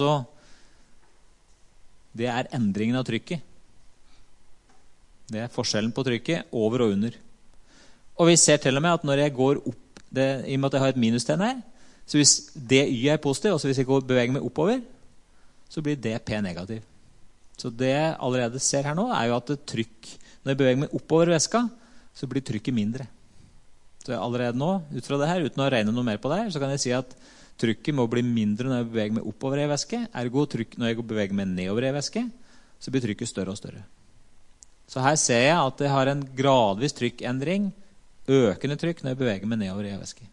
det endringen av trykket. Det forskjellen på trykket over og under. Og vi ser til og med at når jeg går opp, i og med at jeg har et minustegn her, så hvis DY positiv, altså hvis jeg beveger meg oppover, så blir DP negativ. Så det jeg allerede ser her nå jo at trykk, når jeg beveger meg oppover væska, så blir trykket mindre. Så allerede nå, ut fra det her, uten å regne noe mer på det her, så kan jeg si at trykket må bli mindre når jeg beveger meg oppover i væske. Ergo når jeg beveger meg nedover i væske, så blir trykket større og større. Så her ser jeg at jeg har en gradvis trykkendring, økende trykk når jeg beveger meg nedover i væske.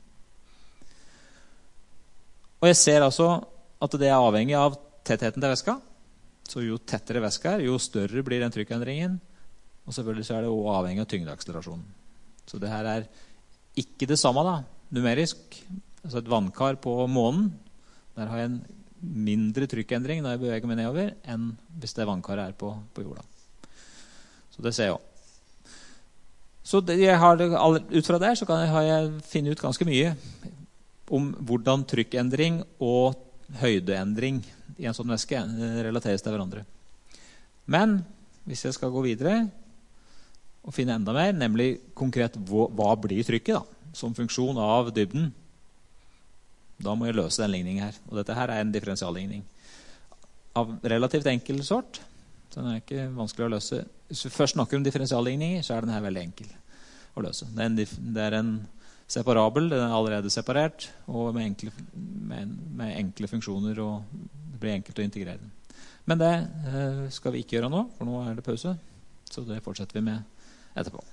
Og jeg ser altså at det avhengig av tettheten til væska. Så jo tettere væska jo større blir den trykkendringen. Og selvfølgelig så det også avhengig av tyngdeakselerasjonen. Så det her ikke det samme da, numerisk. Altså et vannkar på månen, der har jeg en mindre trykkendring når jeg beveger meg nedover, enn hvis det vannkaret på jorda. Så det ser jeg også. Så ut fra der så har jeg finnet ut ganske mye om hvordan trykkendring og høydeendring i en sånn væske relateres til hverandre. Men hvis jeg skal gå videre og finne enda mer, nemlig konkret hva blir trykket da, som funksjon av dybden, da må jeg løse den ligningen her. Og dette her en differensialligning av relativt enkel sort. Så den ikke vanskelig å løse. Hvis vi først snakker om differensialligninger, så den her veldig enkel å løse. Det en separabel, den allerede separert, og med enkle funksjoner, og det blir enkelt å integrere den. Men det skal vi ikke gjøre nå, for nå det pause. Så det fortsetter vi med etterpå.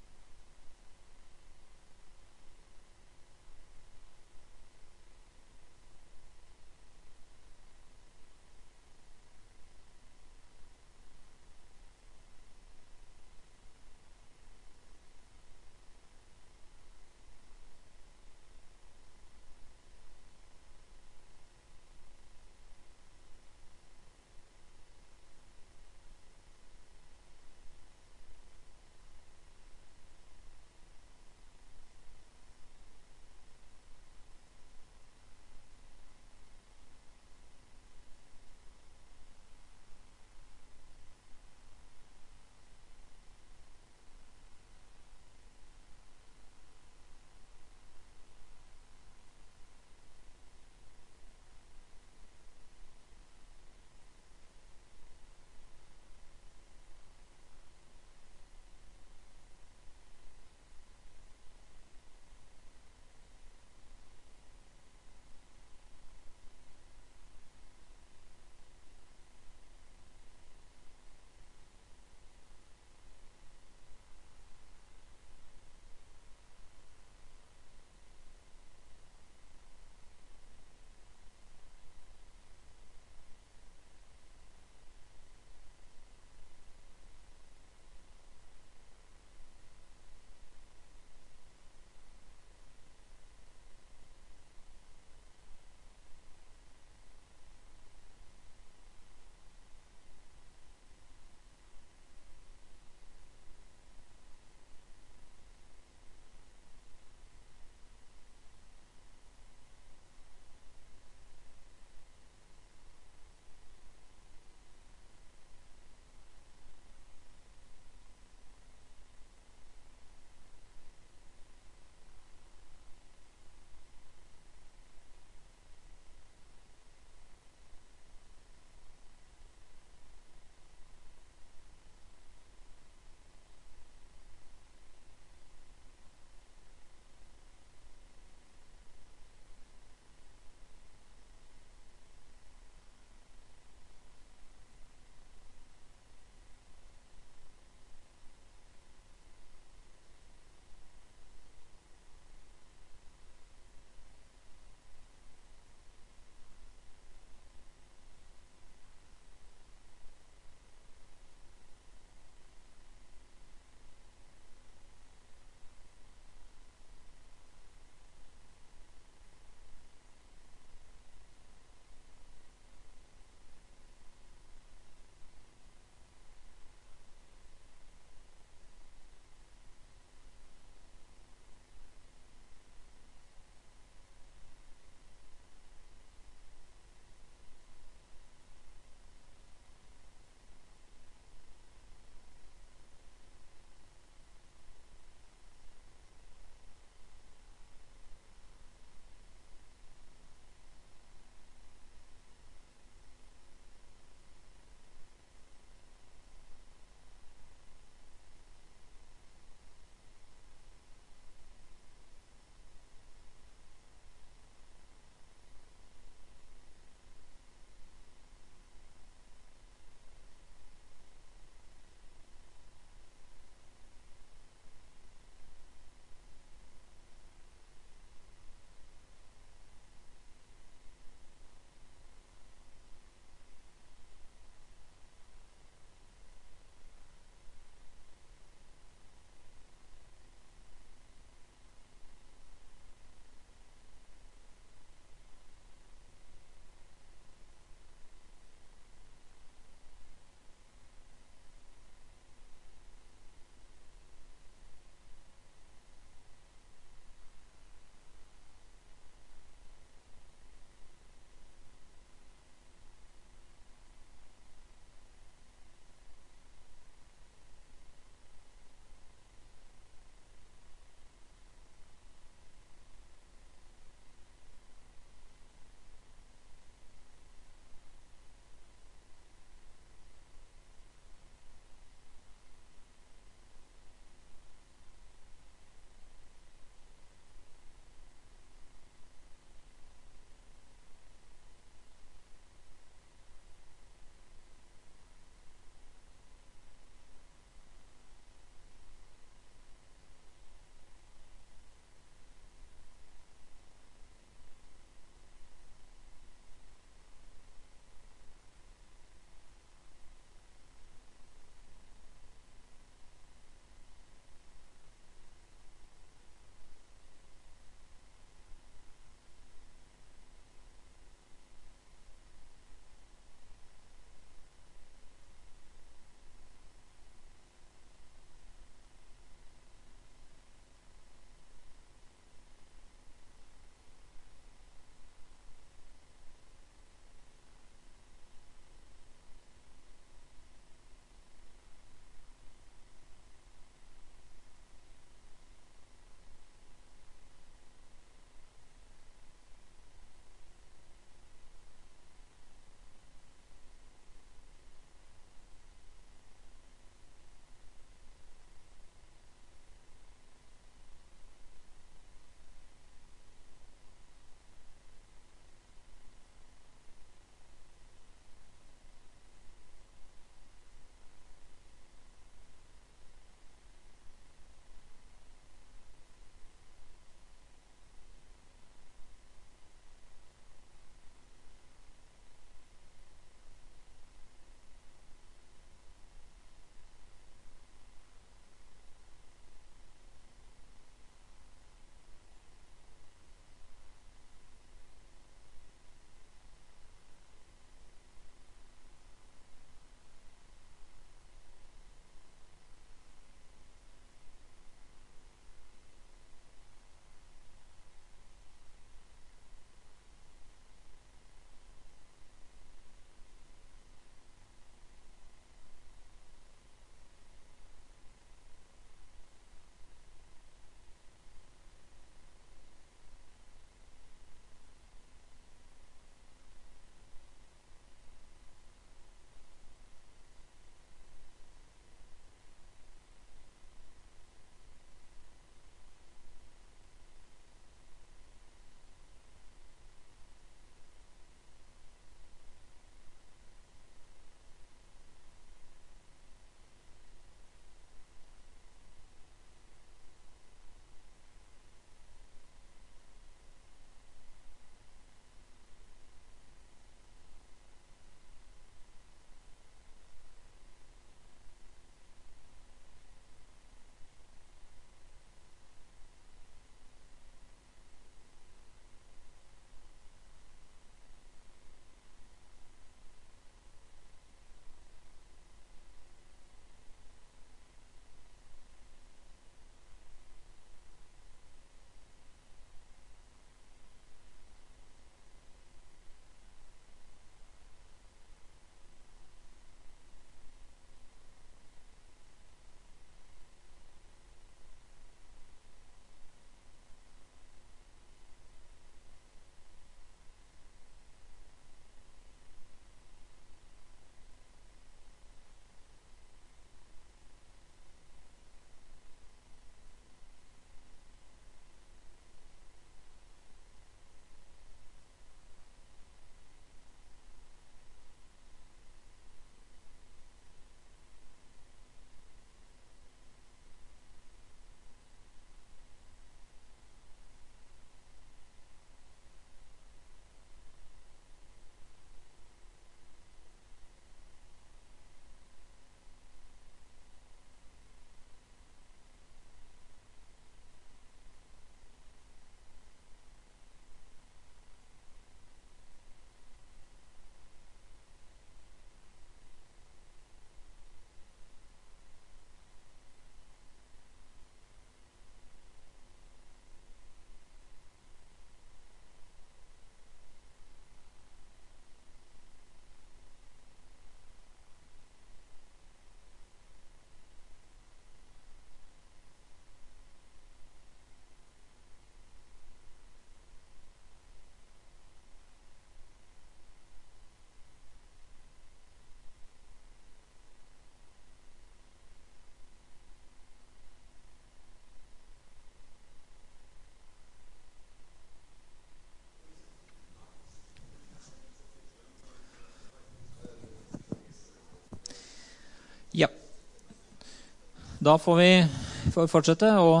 Da får vi fortsette og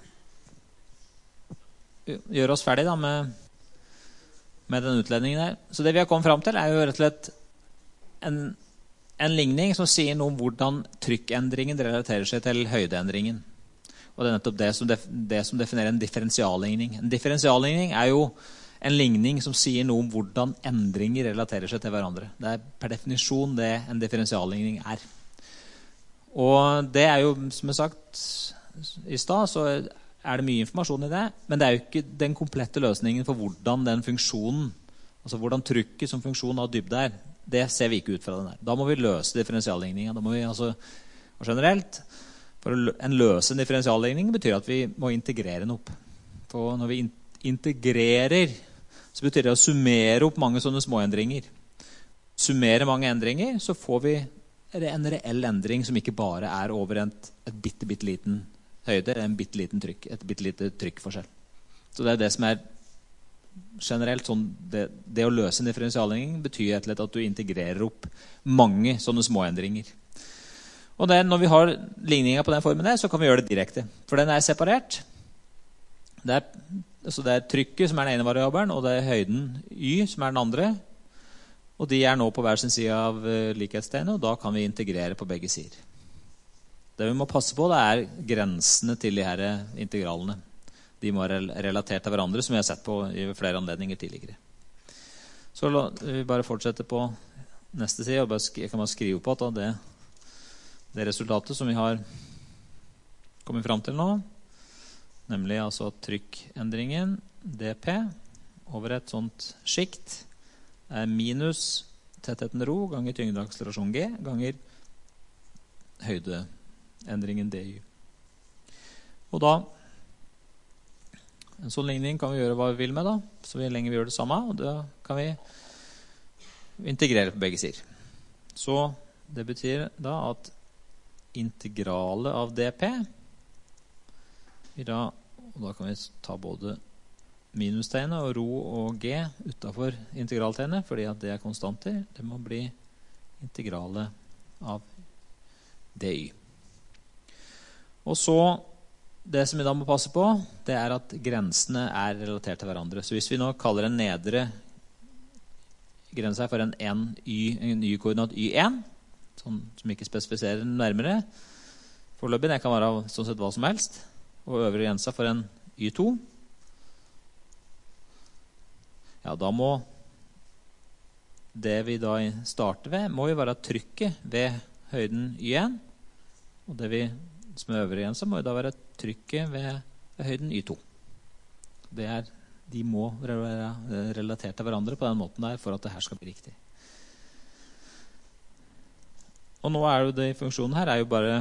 gjøre oss ferdig da, med den utledningen der. Så det vi har kommet frem til er jo rett og slett en ligning som sier noe om hvordan trykkendringen relaterer seg til høydeendringen. Og det er nettopp det som definerer en differensialligning. En differensialligning er jo en ligning som sier noe om hvordan endringer relaterer seg til hverandre. Det er per definisjon det en differensialligning er. Og det er jo, som jeg sagt i sted, så er det mye informasjon i det, men det er jo ikke den komplette løsningen for hvordan den funksjonen, altså hvordan trykket som funksjon av dybde er, det ser vi ikke ut fra den her. Da må vi løse differensialligningen. Da må vi altså, og generelt, for en løse differensialligning betyr at vi må integrere den opp. For når vi integrerer, så betyr det å summere opp mange sånne små endringer. Summere mange endringer, så får vi en reell endring som ikke bare er over et bitte liten høyde, en bitte liten trykk, et bitte lite trykkforskjell. Så det er det som er generelt sånn, det å løse en differensialligning betyr at du integrerer opp mange sånne små endringer. Og når vi har ligningen på den formen der, så kan vi gjøre det direkte. For den er separert. Det er trykket som er den ene variabelen, og det er høyden y som er den andre. Og de er nå på hver sin side av likhetstegnet, og da kan vi integrere på begge sider. Det vi må passe på, det er grensene til de her integralene. De må være relatert til hverandre, som vi har sett på i flere anledninger tidligere. Så vi bare fortsette på neste side, og jeg kan bare skrive på at det resultatet som vi har kommet frem til nå, nemlig altså trykkendringen dp over et sånt skikt er minus tettheten rho ganger tyngdeakselerasjon g ganger høydeendringen dy. Og da en sånn ligning kan vi gjøre hva vi vil med da, så lenge vi gjør det samme, og da kan vi integrere på begge sider. Så det betyr da at integrale av dp og da kan vi ta både minustegnet og rho og g utenfor integraltegnet, fordi at det er konstanter. Det må bli integrale av dy. Og så, det som vi da må passe på, det er at grensene er relatert til hverandre. Så hvis vi nå kaller en nedre grense her for en y-koordinat y1, som ikke spesifiserer nærmere, foreløpig det kan være sånn sett hva som helst, og øvre grensa for en y2, ja, da må det vi da starter ved, må jo være trykket ved høyden y1, og det vi som er øvre grensa må jo da være trykket ved høyden y2. De må være relatert til hverandre på den måten der for at det her skal bli riktig. Og nå er jo det funksjonen her er jo bare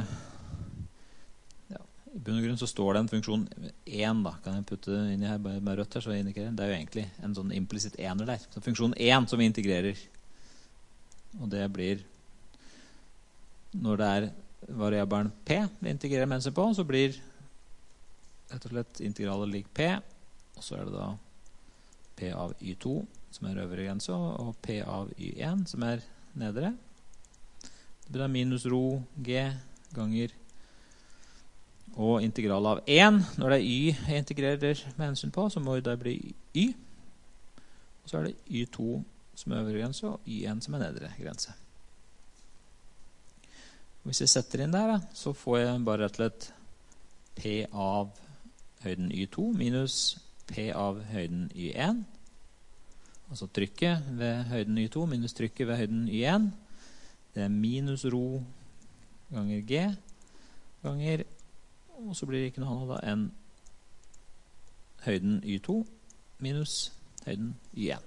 i bunn og grunn så står det en funksjon 1 da, kan jeg putte inn i her med rødt her, så jeg indikerer. Det er jo egentlig en sånn implisitt ener der. Så funksjon 1 som vi integrerer, og det blir, når det er variabelen p vi integrerer med hensyn på, så blir rett og slett integralet lik p, og så er det da p av y2 som er øvre grense, og p av y1 som er nedre. Det blir da minus rho g ganger og integral av 1, når det er y jeg integrerer med hensyn på, så må det bli y. Og så er det y2 som er øvre grense, og y1 som er nedre grense. Hvis jeg setter inn der, så får jeg bare rett og slett p av høyden y2 minus p av høyden y1. Altså trykket ved høyden y2 minus trykket ved høyden y1. Det er minus rho ganger g ganger, og så blir det ikke noe annet da enn høyden y2 minus høyden y1.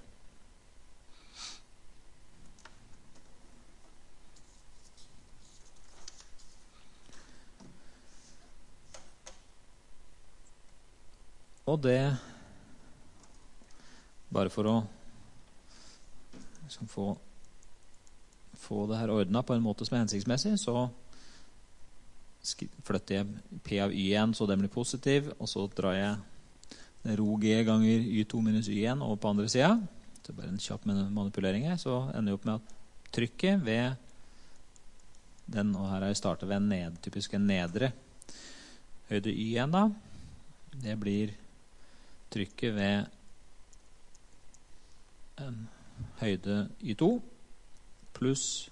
Og det, bare for å liksom få det her ordnet på en måte som er hensiktsmessig, så flytter jeg p av y1 så den blir positiv, og så drar jeg rho g ganger y2 minus y1 over på andre siden. Det er bare en kjapp manipulering her, så ender jeg opp med at trykket ved den, og her har jeg startet ved typisk en nedre høyde Y1 da. Det blir trykket ved en høyde Y2 pluss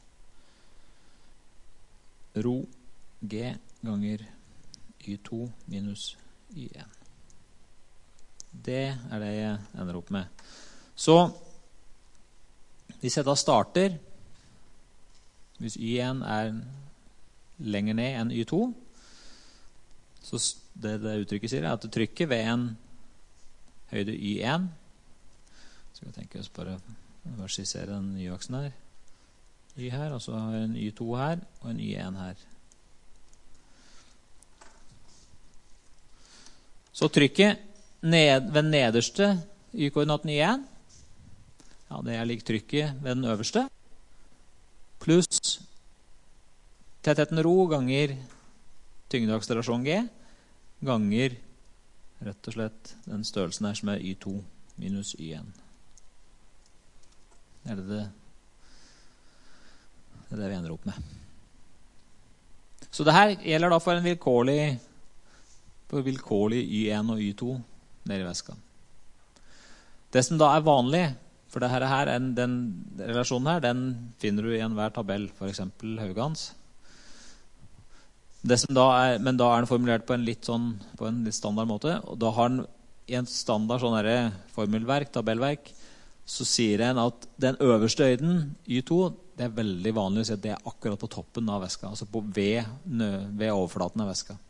rho G ganger Y2 minus Y1. Det er det jeg ender opp med. Så hvis jeg da starter, hvis Y1 er lenger ned enn Y2, så det uttrykket sier er at trykket ved en høyde Y1, så jeg tenker oss bare skissere den Y-aksen her, Y her, og så har jeg en Y2 her, og en Y1 her. Så trykket ved nederste Y-koordinaten Y1, ja, det er lik trykket ved den øverste, pluss tettheten rho ganger tyngdeakselerasjon G, ganger rett og slett den størrelsen her som er Y2 minus Y1. Det er det vi ender opp med. Så det her gjelder da for en vilkårlig Y1 og Y2 nede i væska. Det som da er vanlig, for det her, den relasjonen her, den finner du i enhver tabell, for eksempel Haugans. Men da er den formulert på en litt standard måte, og da har den i en standard formelverk, tabellverk, så sier den at den øverste høyden, Y2, det er veldig vanlig å si at det er akkurat på toppen av væska, altså ved overflaten av væska.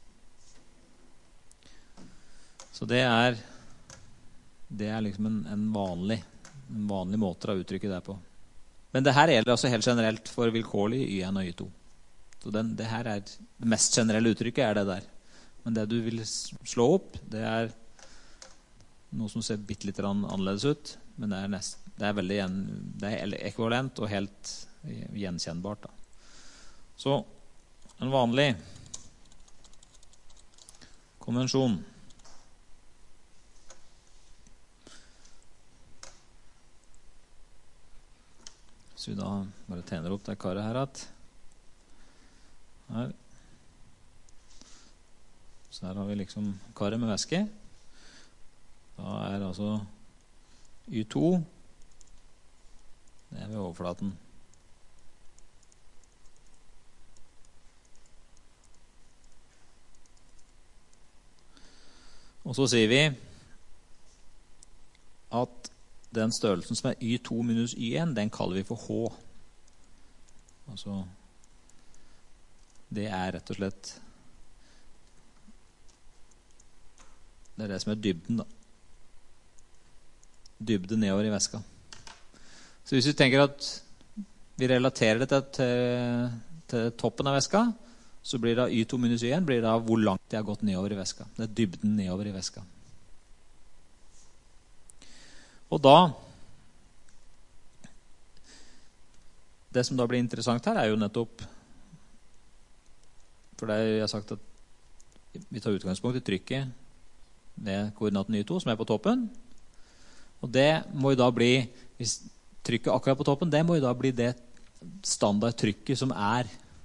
Så det er liksom en vanlig måte å uttrykke det på. Men det her gjelder altså helt generelt for vilkårlig Y1 og Y2. Så det her er det mest generelle uttrykket er det der. Men det du vil slå opp, det er noe som ser bitte litt annerledes ut, men det er ekvivalent og helt gjenkjennbart da. Så en vanlig konvensjon. Så vi da bare tegner opp det karet her her. Så her har vi liksom karet med væske. Da er altså Y2, det er ved overflaten. Og så sier vi at den størrelsen som er Y2 minus Y1, den kaller vi for H. Altså, det er rett og slett det er det som er dybden da. Dybde nedover i væska. Så hvis vi tenker at vi relaterer dette til toppen av væska, så blir da Y2 minus Y1 blir da hvor langt det har gått nedover i væska. Det er dybden nedover i væska. Og da det som da blir interessant her er jo nettopp, for det jeg har sagt at vi tar utgangspunkt i trykket ved koordinaten Y2 som er på toppen, og det må jo da bli, hvis trykket akkurat på toppen, det må jo da bli det standardtrykket som er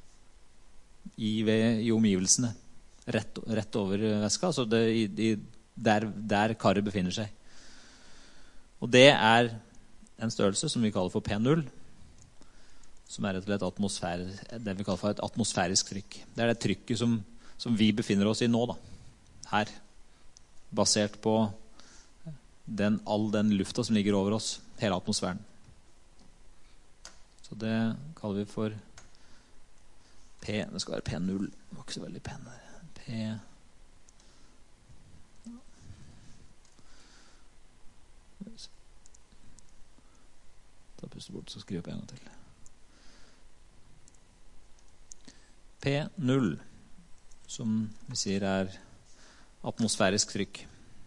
i omgivelsene rett over væska, altså der karet befinner seg. Og det er en størrelse som vi kaller for P0, som er rett og slett det vi kaller for et atmosfærisk trykk. Det er det trykket som vi befinner oss i nå da, her, basert på all den lufta som ligger over oss, hele atmosfæren. Så det kaller vi for P, det skal være P0, det var ikke så veldig pen her. P, ta puste bort, så skriver jeg på en gang til. P0, som vi sier er atmosfærisk trykk.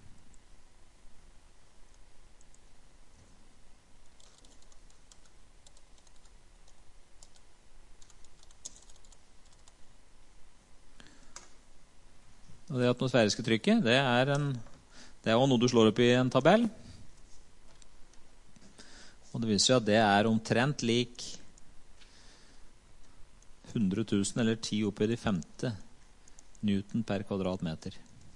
Og det atmosfæriske trykket, det er også noe du slår opp i en tabell. Og det viser seg at det er omtrent lik 100 000 eller 10 oppi de 5. Newton per kvadratmeter.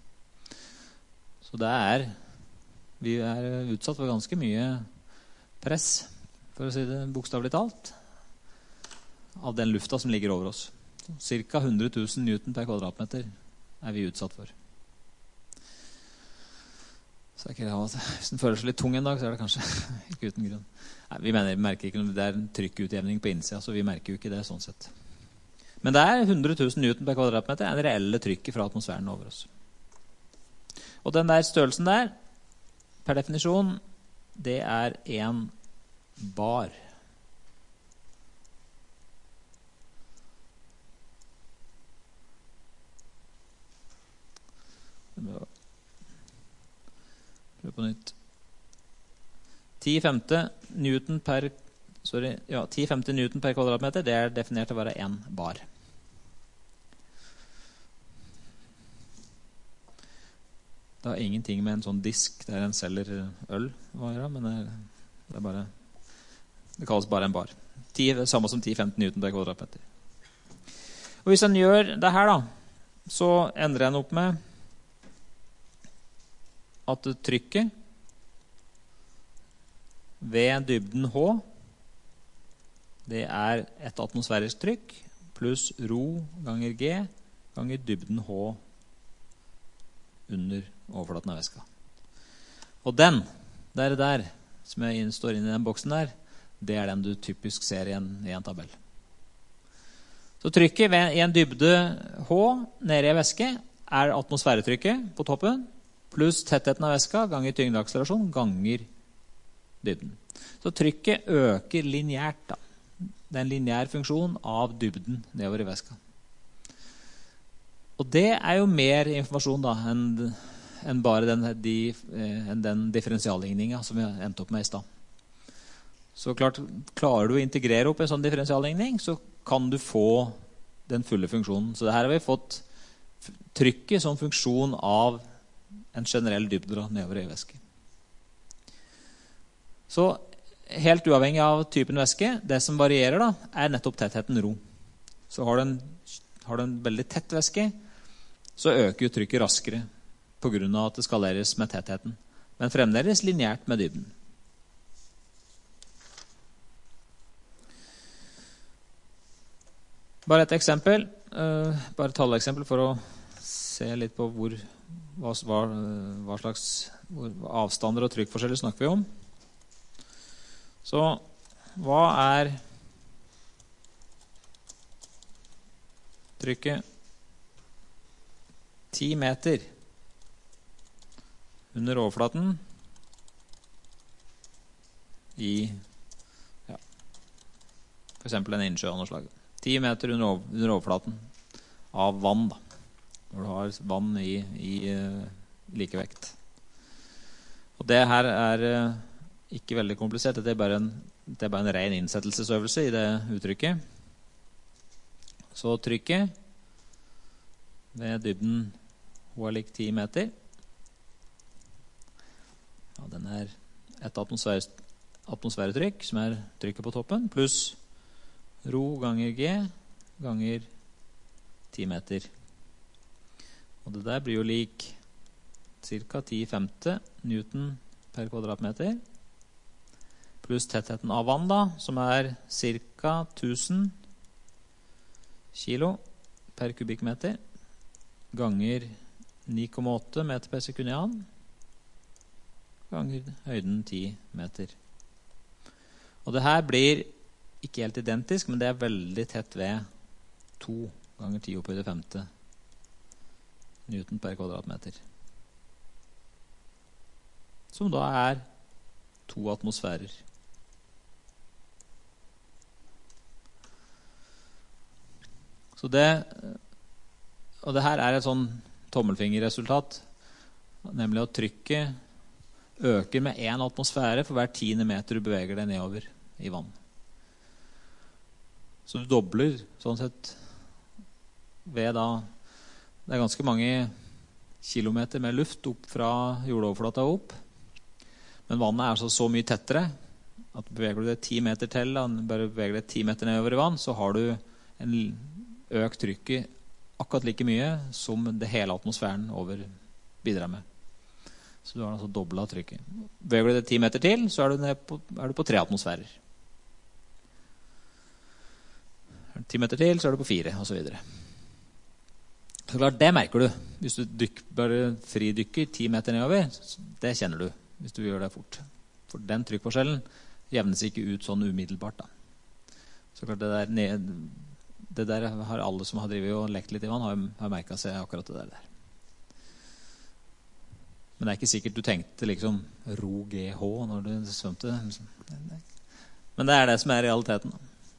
Så vi utsatt for ganske mye press, for å si det bokstavelig talt, av den lufta som ligger over oss. Cirka 100 000 Newton per kvadratmeter vi utsatt for. Så hvis den føler seg litt tung en dag, så det kanskje ikke uten grunn. Nei, vi merker ikke noe, det en trykkutjevning på innsida, så vi merker jo ikke det sånn sett. Men det 100 000 Newton per kvadratmeter en reelle trykket fra atmosfæren over oss. Og den der størrelsen der, per definisjon, det 1 bar. Prøv på nytt. 10/5 Newton per kvadratmeter, det definert til å være 1 bar. Det har ingenting med en sånn disk der en selger øl å gjøre, men det kalles bare en bar. Samme som 10-15 Newton per kvadratmeter. Og hvis en gjør det her da, så endrer en opp med at trykket ved dybden H, det et atmosfærisk trykk, pluss rho ganger G ganger dybden H under overflaten av væska. Og den, der, som står inne i den boksen der, det den du typisk ser i en tabell. Så trykket i en dybde H nede i væske atmosfæretrykket på toppen, pluss tettheten av væska ganger tyngdeakselerasjon ganger dybden. Så trykket øker lineært da. Det en lineær funksjon av dybden nedover i væska. Og det jo mer informasjon da enn bare den differensialligningen som vi endte opp med i sted. Så klart, klarer du å integrere opp en sånn differensialligning, så kan du få den fulle funksjonen. Så her har vi fått trykket som funksjon av en generell dybde nedover i væske. Så helt uavhengig av typen væske, det som varierer da, nettopp tettheten rho. Så har du en veldig tett væske, så øker jo trykket raskere på grunn av at det skaleres med tettheten, men fremdeles lineært med dybden. Bare et eksempel, bare et talleksempel for å se litt på hva slags avstander og trykkforskjeller snakker vi om. Så hva trykket 10 meter under overflaten i for eksempel en innsjø av noe slag. 10 meter under overflaten av vann da. Når du har vann i likevekt. Og det her ikke veldig komplisert. Det bare en ren innsettelsesøvelse i det uttrykket. Så trykket ved dybden H lik 10 meter. Ja, den et atmosfæretrykk, som trykket på toppen, pluss rho ganger G ganger 10 meter. Og det der blir jo lik ca. 10/5 Newton per kvadratmeter, pluss tettheten av vann da, som ca. 1000 kilo per kubikkmeter, ganger 9,8 meter per sekund i annen, ganger høyden 10 meter. Og det her blir ikke helt identisk, men det veldig tett ved 2 ganger 10 oppi det 5. Newton per kvadratmeter. Som da 2 atmosfærer. Så og det her et sånn tommelfingerresultat, nemlig at trykket øker med 1 atmosfære for hver 10. meter du beveger deg nedover i vann. Så du dobler sånn sett ved da, det ganske mange kilometer med luft opp fra jordoverflata opp, men vannet altså så mye tettere at beveger du deg 10 meter til, bare beveger deg 10 meter nedover i vann, så har du økt trykket akkurat like mye som det hele atmosfæren over bidrar med. Så du har altså dobbelt trykket. Beveger du det 10 meter til, så er du på 3 atmosfærer. 10 meter til, så er du på 4, og så videre. Så klart, det merker du. Hvis du bare fridykker 10 meter nedover, det kjenner du hvis du gjør det fort. For den trykkforskjellen jevnes ikke ut sånn umiddelbart da. Så klart, det der har alle som har drivet og lekt litt i vann, har merket seg akkurat det der. Men det er ikke sikkert du tenkte liksom ro GH når du svømte. Men det er det som er realiteten.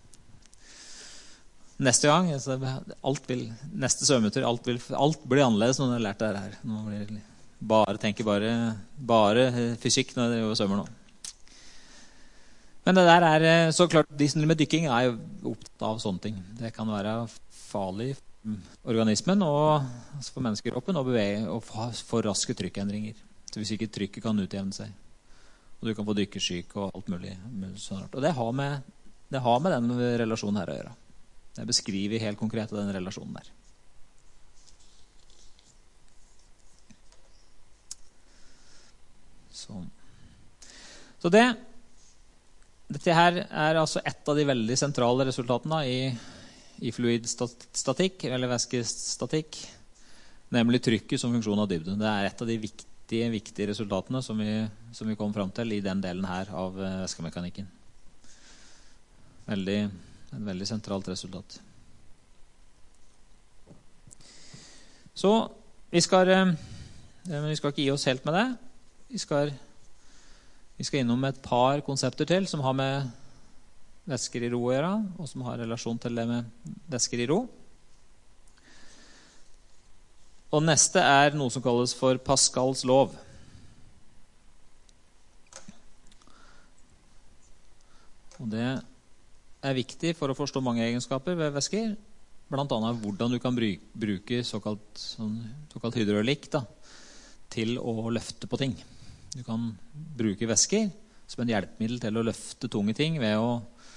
Neste gang, neste svømmetur, alt blir annerledes når du har lært det her. Nå tenker bare fysikk når du svømmer nå. Men det der er så klart, de som driver med dykking er jo opptatt av sånne ting. Det kan være farlig for organismen og for menneskekroppen og få raske trykkendringer. Så hvis ikke trykket kan utjevne seg. Og du kan få dykkersyk og alt mulig sånn. Og det har med den relasjonen her å gjøre. Jeg beskriver helt konkret den relasjonen der. Sånn. Så dette her er altså et av de veldig sentrale resultatene i fluidstatikk, eller væskestatikk, nemlig trykket som funksjon av dybde. Det er et av de viktige resultatene som vi kom frem til i den delen her av væskemekanikken. Et veldig sentralt resultat. Så vi skal ikke gi oss helt med det. Vi skal innom et par konsepter til som har med væsker i ro å gjøre, og som har relasjon til det med væsker i ro. Og neste er noe som kalles for Pascals lov. Og det er viktig for å forstå mange egenskaper ved væsker, blant annet hvordan du kan bruke såkalt hydraulikk til å løfte på ting. Du kan bruke væsker som en hjelpemiddel til å løfte tunge ting ved å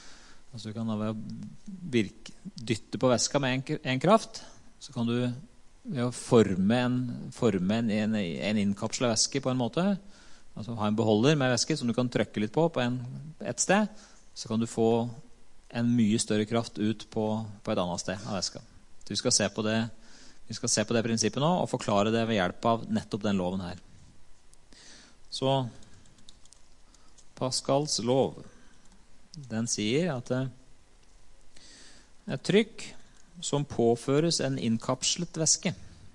dytte på væska med en kraft. Så kan du ved å forme en innkapslet væske på en måte, altså ha en beholder med væske som du kan trykke litt på et sted, så kan du få en mye større kraft ut på et annet sted av væska. Så vi skal se på det prinsippet nå og forklare det ved hjelp av nettopp den loven her. Så Pascals lov, den sier at et trykk som påføres en innkapslet væske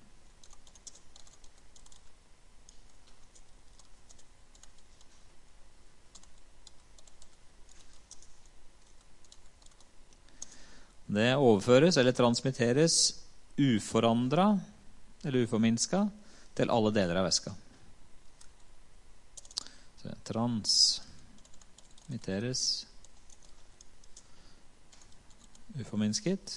det overføres eller transmitteres uforandret eller uforminsket til alle deler av væska. Transmitteres uforminsket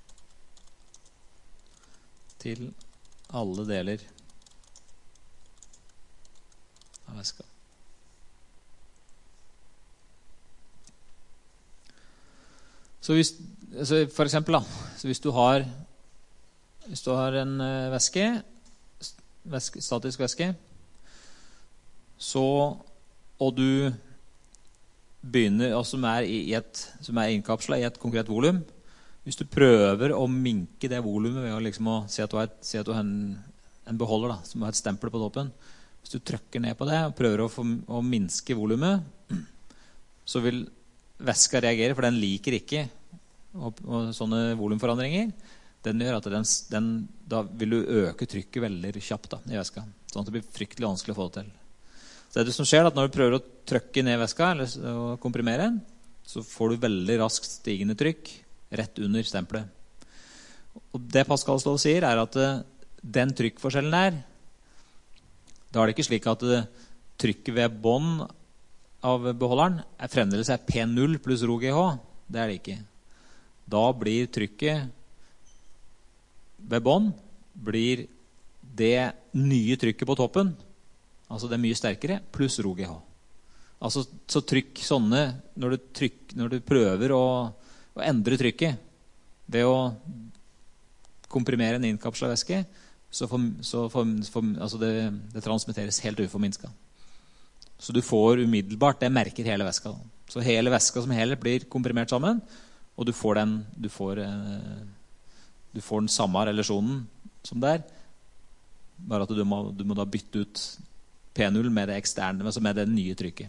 til alle deler av væska. Så for eksempel hvis du har en statisk væske, og du begynner, som er innkapslet i et konkret volum, hvis du prøver å minke det volumet ved å si at du har en beholder som har et stempel på toppen, hvis du trykker ned på det og prøver å minske volumet, så vil væska reagere, for den liker ikke og sånne volumforandringer. Den gjør at da vil du øke trykket veldig kjapt i væska, sånn at det blir fryktelig vanskelig å få det til. Så det som skjer, at når du prøver å trykke ned væska eller komprimere den, så får du veldig raskt stigende trykk rett under stempelet. Og det Pascals lov sier er at den trykkforskjellen der, da er det ikke slik at trykket ved bånd av beholderen fremdeles er P0 pluss rho GH. Det er det ikke. Da blir trykket ved bånd blir det nye trykket på toppen, altså det er mye sterkere, pluss rho GH. Altså, så trykk sånne, når du prøver å endre trykket ved å komprimere en innkapslet væske, altså det transmitteres helt uforminsket. Så du får umiddelbart, det merker hele væska. Så hele væska som helhet blir komprimert sammen, og du får den samme relasjonen som der, bare at du må da bytte ut P0 med det eksterne, med det nye trykket.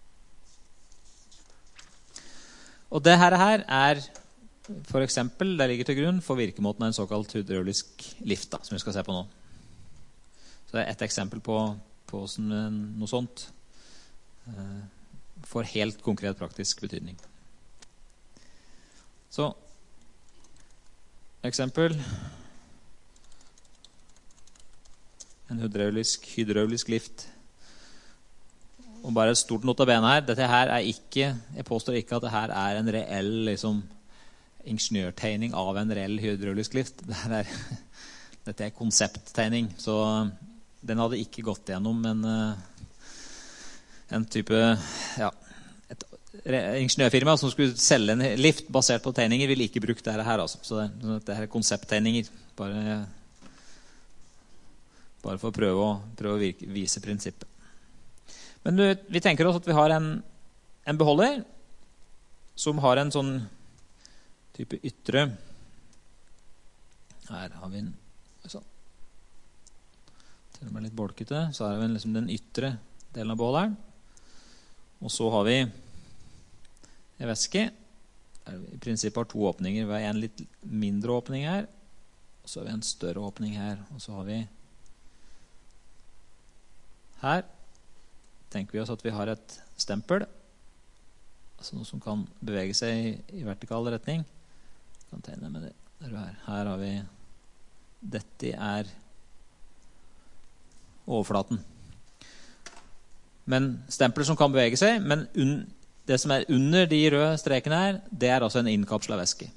Og det her er for eksempel, det ligger til grunn for virkemåten av en såkalt hydraulisk lift, da, som vi skal se på nå. Så det er et eksempel på noe sånt får helt konkret praktisk betydning. Så, eksempel, en hydraulisk lift. Og bare et stort notabene her, dette her er ikke, jeg påstår ikke at det her er en reell liksom, ingeniørtegning av en reell hydraulisk lift. Dette er konsepttegning, så den hadde ikke gått gjennom en type, ja, et ingeniørfirma som skulle selge en lift basert på tegninger, ville ikke brukt dette her, altså. Så dette her er konsepttegninger, bare for å prøve å vise prinsippet. Men vi tenker oss at vi har en beholder som har en sånn type ytre. Her har vi sånn. Til og med litt bolkete. Så har vi liksom den ytre delen av beholderen. Og så har vi en væske. I prinsippet har 2 åpninger. Vi har en litt mindre åpning her. Og så har vi en større åpning her. Og så har vi her tenker vi oss at vi har et stempel, altså noe som kan bevege seg i vertikal retning. Jeg kan tegne med det. Her har vi, dette er overflaten. Men stempler som kan bevege seg, men det som er under de røde strekene her, det er altså en innkapslet væske.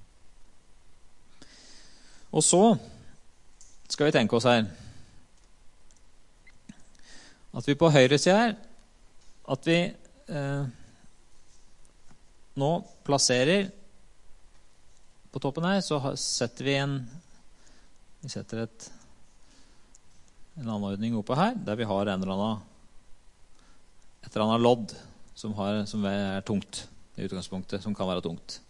Og så skal vi tenke oss her, at vi på høyre siden her, at vi nå plasserer på toppen her, så setter vi setter en anordning oppe her, der vi har et eller annet lodd som er tungt i utgangspunktet, som kan være tungt.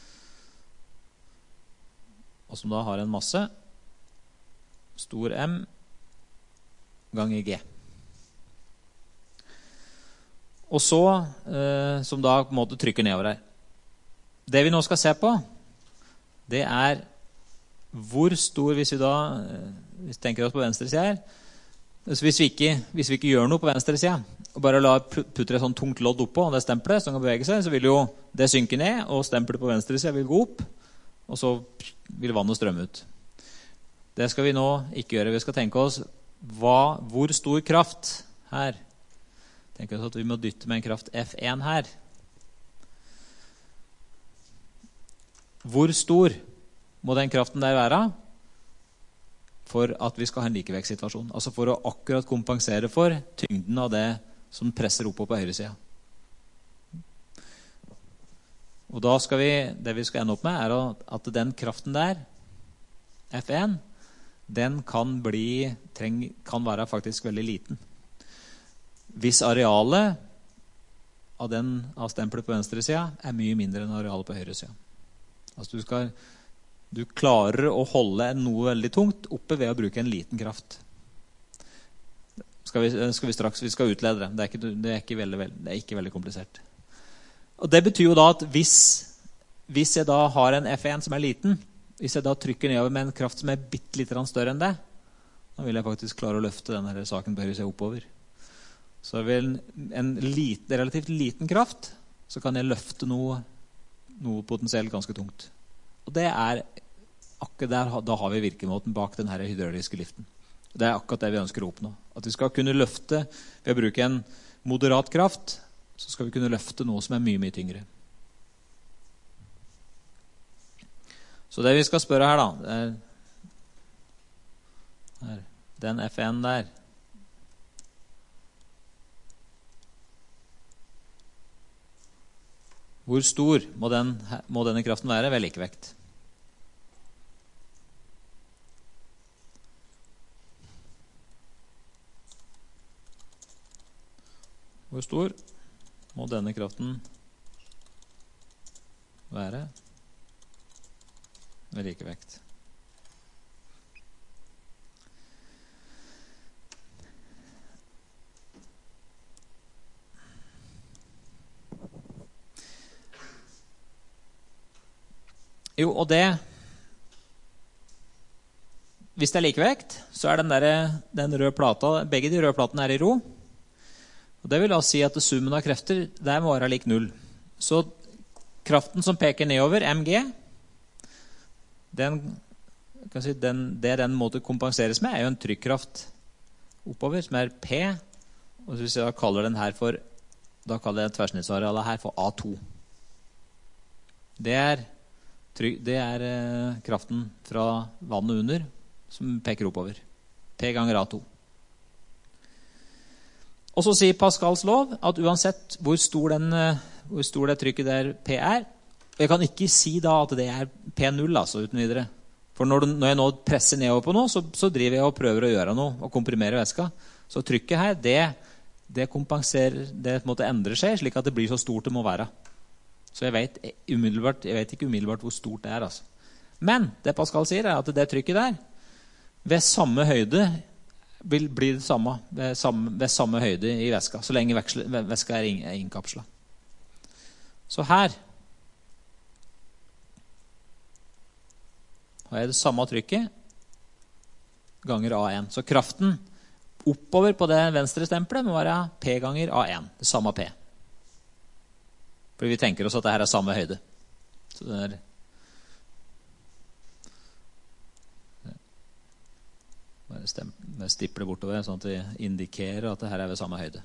Og som da har en masse, stor M ganger G. Og så, som da på en måte trykker nedover her. Det vi nå skal se på, det er hvor stor, hvis vi tenker oss på venstre siden her, hvis vi ikke gjør noe på venstre siden, og bare putter et sånn tungt lodd oppå, og det stempelet som kan bevege seg, så vil jo det synke ned, og stempelet på venstre siden vil gå opp, og så vil vannet strømme ut. Det skal vi nå ikke gjøre. Vi skal tenke oss hvor stor kraft her. Tenk oss at vi må dytte med en kraft F1 her. Hvor stor må den kraften der være for at vi skal ha en likevektsituasjon? Altså for å akkurat kompensere for tyngden av det som presser opp på høyre siden. Og da det vi skal ende opp med er at den kraften der, F1, den kan være faktisk veldig liten. Hvis arealet av stempelet på venstre siden er mye mindre enn arealet på høyre siden. Altså du klarer å holde noe veldig tungt oppe ved å bruke en liten kraft. Vi skal utlede det. Det er ikke veldig komplisert. Og det betyr jo da at hvis jeg da har en F1 som er liten, hvis jeg da trykker nedover med en kraft som er bitte litt større enn det, da vil jeg faktisk klare å løfte denne saken på høyre siden oppover. Så ved en relativt liten kraft, så kan jeg løfte noe potensielt ganske tungt. Og det er akkurat der, da har vi virkemåten bak denne hydrauliske liften. Det er akkurat det vi ønsker å oppnå. At vi skal kunne løfte, ved å bruke en moderat kraft, så skal vi kunne løfte noe som er mye, mye tyngre. Så det vi skal spørre her da, er den F1 der. Hvor stor må denne kraften være ved likevekt? Hvor stor må denne kraften være ved likevekt? Jo, og det, hvis det er likevekt, så er den røde plata, begge de røde platene er i ro. Og det vil da si at summen av krefter, der må være lik 0. Så kraften som peker nedover, mg, det den måte kompenseres med, er jo en trykkraft oppover, som er P, og hvis jeg da kaller den her for, da kaller jeg tverrsnittsarealet her for A2. Det er kraften fra vannet under som peker oppover. P ganger A2. Og så sier Pascals lov at uansett hvor stor det trykket der P er, og jeg kan ikke si da at det er P0 altså, uten videre. For når jeg nå presser nedover på noe, så driver jeg og prøver å gjøre noe og komprimere væska. Så trykket her, det kompenserer, det måtte endre seg slik at det blir så stort det må være. Så jeg vet ikke umiddelbart hvor stort det er. Altså. Men det Pascal sier er at det trykket der, ved samme høyde, vil bli det samme ved samme høyde i væska, så lenge væska er innkapslet. Så her har jeg det samme trykket ganger A1. Så kraften oppover på det venstre stempelet må være P ganger A1, det samme P. For vi tenker oss at det her er samme høyde. Så det er bare stiple bortover, sånn at det indikerer at det her er ved samme høyde.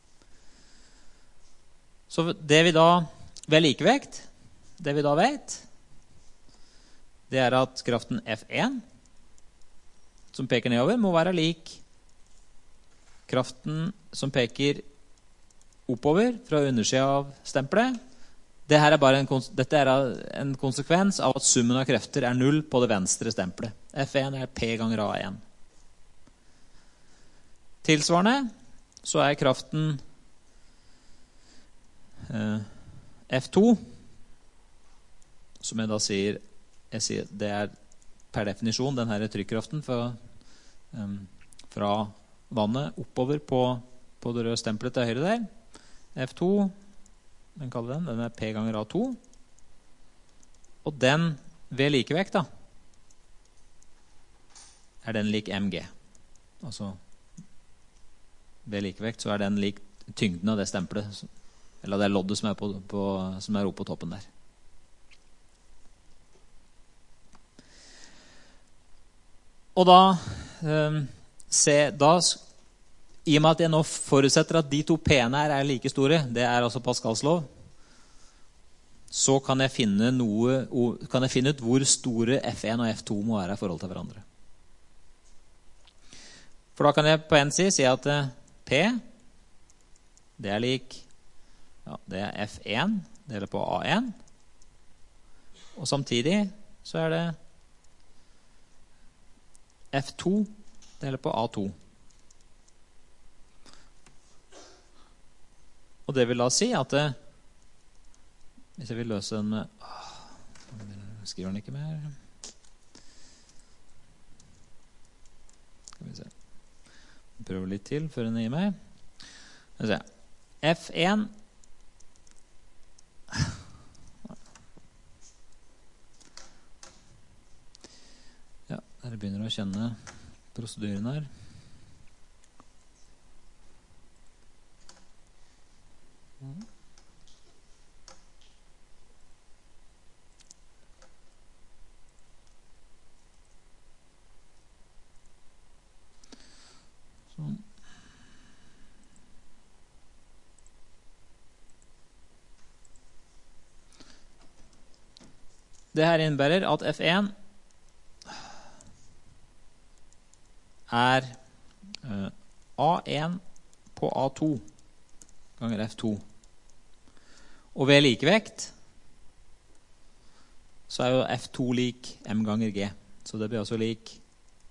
Så det vi da, ved likevekt, det vi da vet, det er at kraften F1, som peker nedover, må være lik kraften som peker oppover fra undersiden av stempelet. Dette er en konsekvens av at summen av krefter er 0 på det venstre stempelet. F1 er P ganger A1. Tilsvarende så er kraften F2, som jeg da sier det er per definisjon den her trykkraften fra vannet oppover på det røde stempelet til høyre der. F2, den er P ganger A2. Og den ved likevekt da, er den lik mg. Altså, ved likevekt så er den lik tyngden av det stempelet, eller det loddet som er oppe på toppen der. Og da, i og med at jeg nå forutsetter at de to P-ene er like store, det er altså Pascals lov, så kan jeg finne ut hvor store F1 og F2 må være i forhold til hverandre. For da kan jeg på en side si at P, det er lik, det er F1 deler på A1, og samtidig så er det F2 deler på A2. Og det vil da si at hvis jeg vil løse den med skriver den ikke mer. Skal vi se. Prøver litt til før den gir meg. Skal vi se. F1 ja, dere begynner å kjenne prosedyren her. Sånn. Det her innebærer at F1 er A1 på A2 ganger F2. Og ved likevekt så er jo F2 lik M ganger G. Så det blir altså lik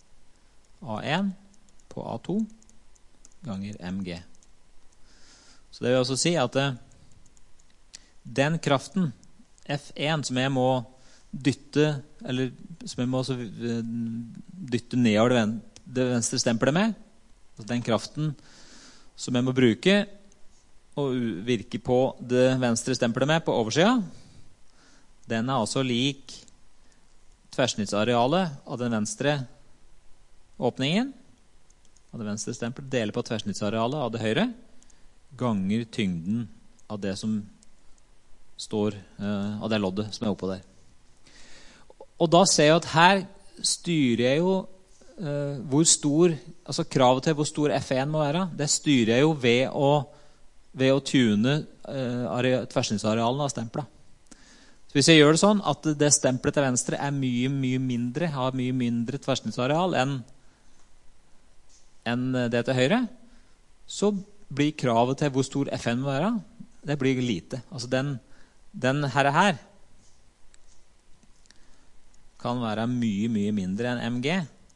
A1 på A2 ganger MG. Så det vil også si at den kraften, F1, som jeg må dytte, eller som jeg må også dytte nedover det venstre stempelet med, altså den kraften som jeg må bruke og virke på det venstre stempelet med på oversida, den altså lik tverrsnittsarealet av den venstre åpningen, av det venstre stempelet, deler på tverrsnittsarealet av det høyre, ganger tyngden av det som står, av det loddet som oppå der. Og da ser jeg at her styrer jeg jo hvor stor, altså kravet til hvor stor F1 må være, det styrer jeg jo ved å tune tverrsnittsarealene av stemplet. Så hvis jeg gjør det sånn at det stempelet til venstre er mye mindre, har mye mindre tverrsnittsareal enn det til høyre, så blir kravet til hvor stor F1 må være, det blir lite. Altså den her kan være mye mindre enn MG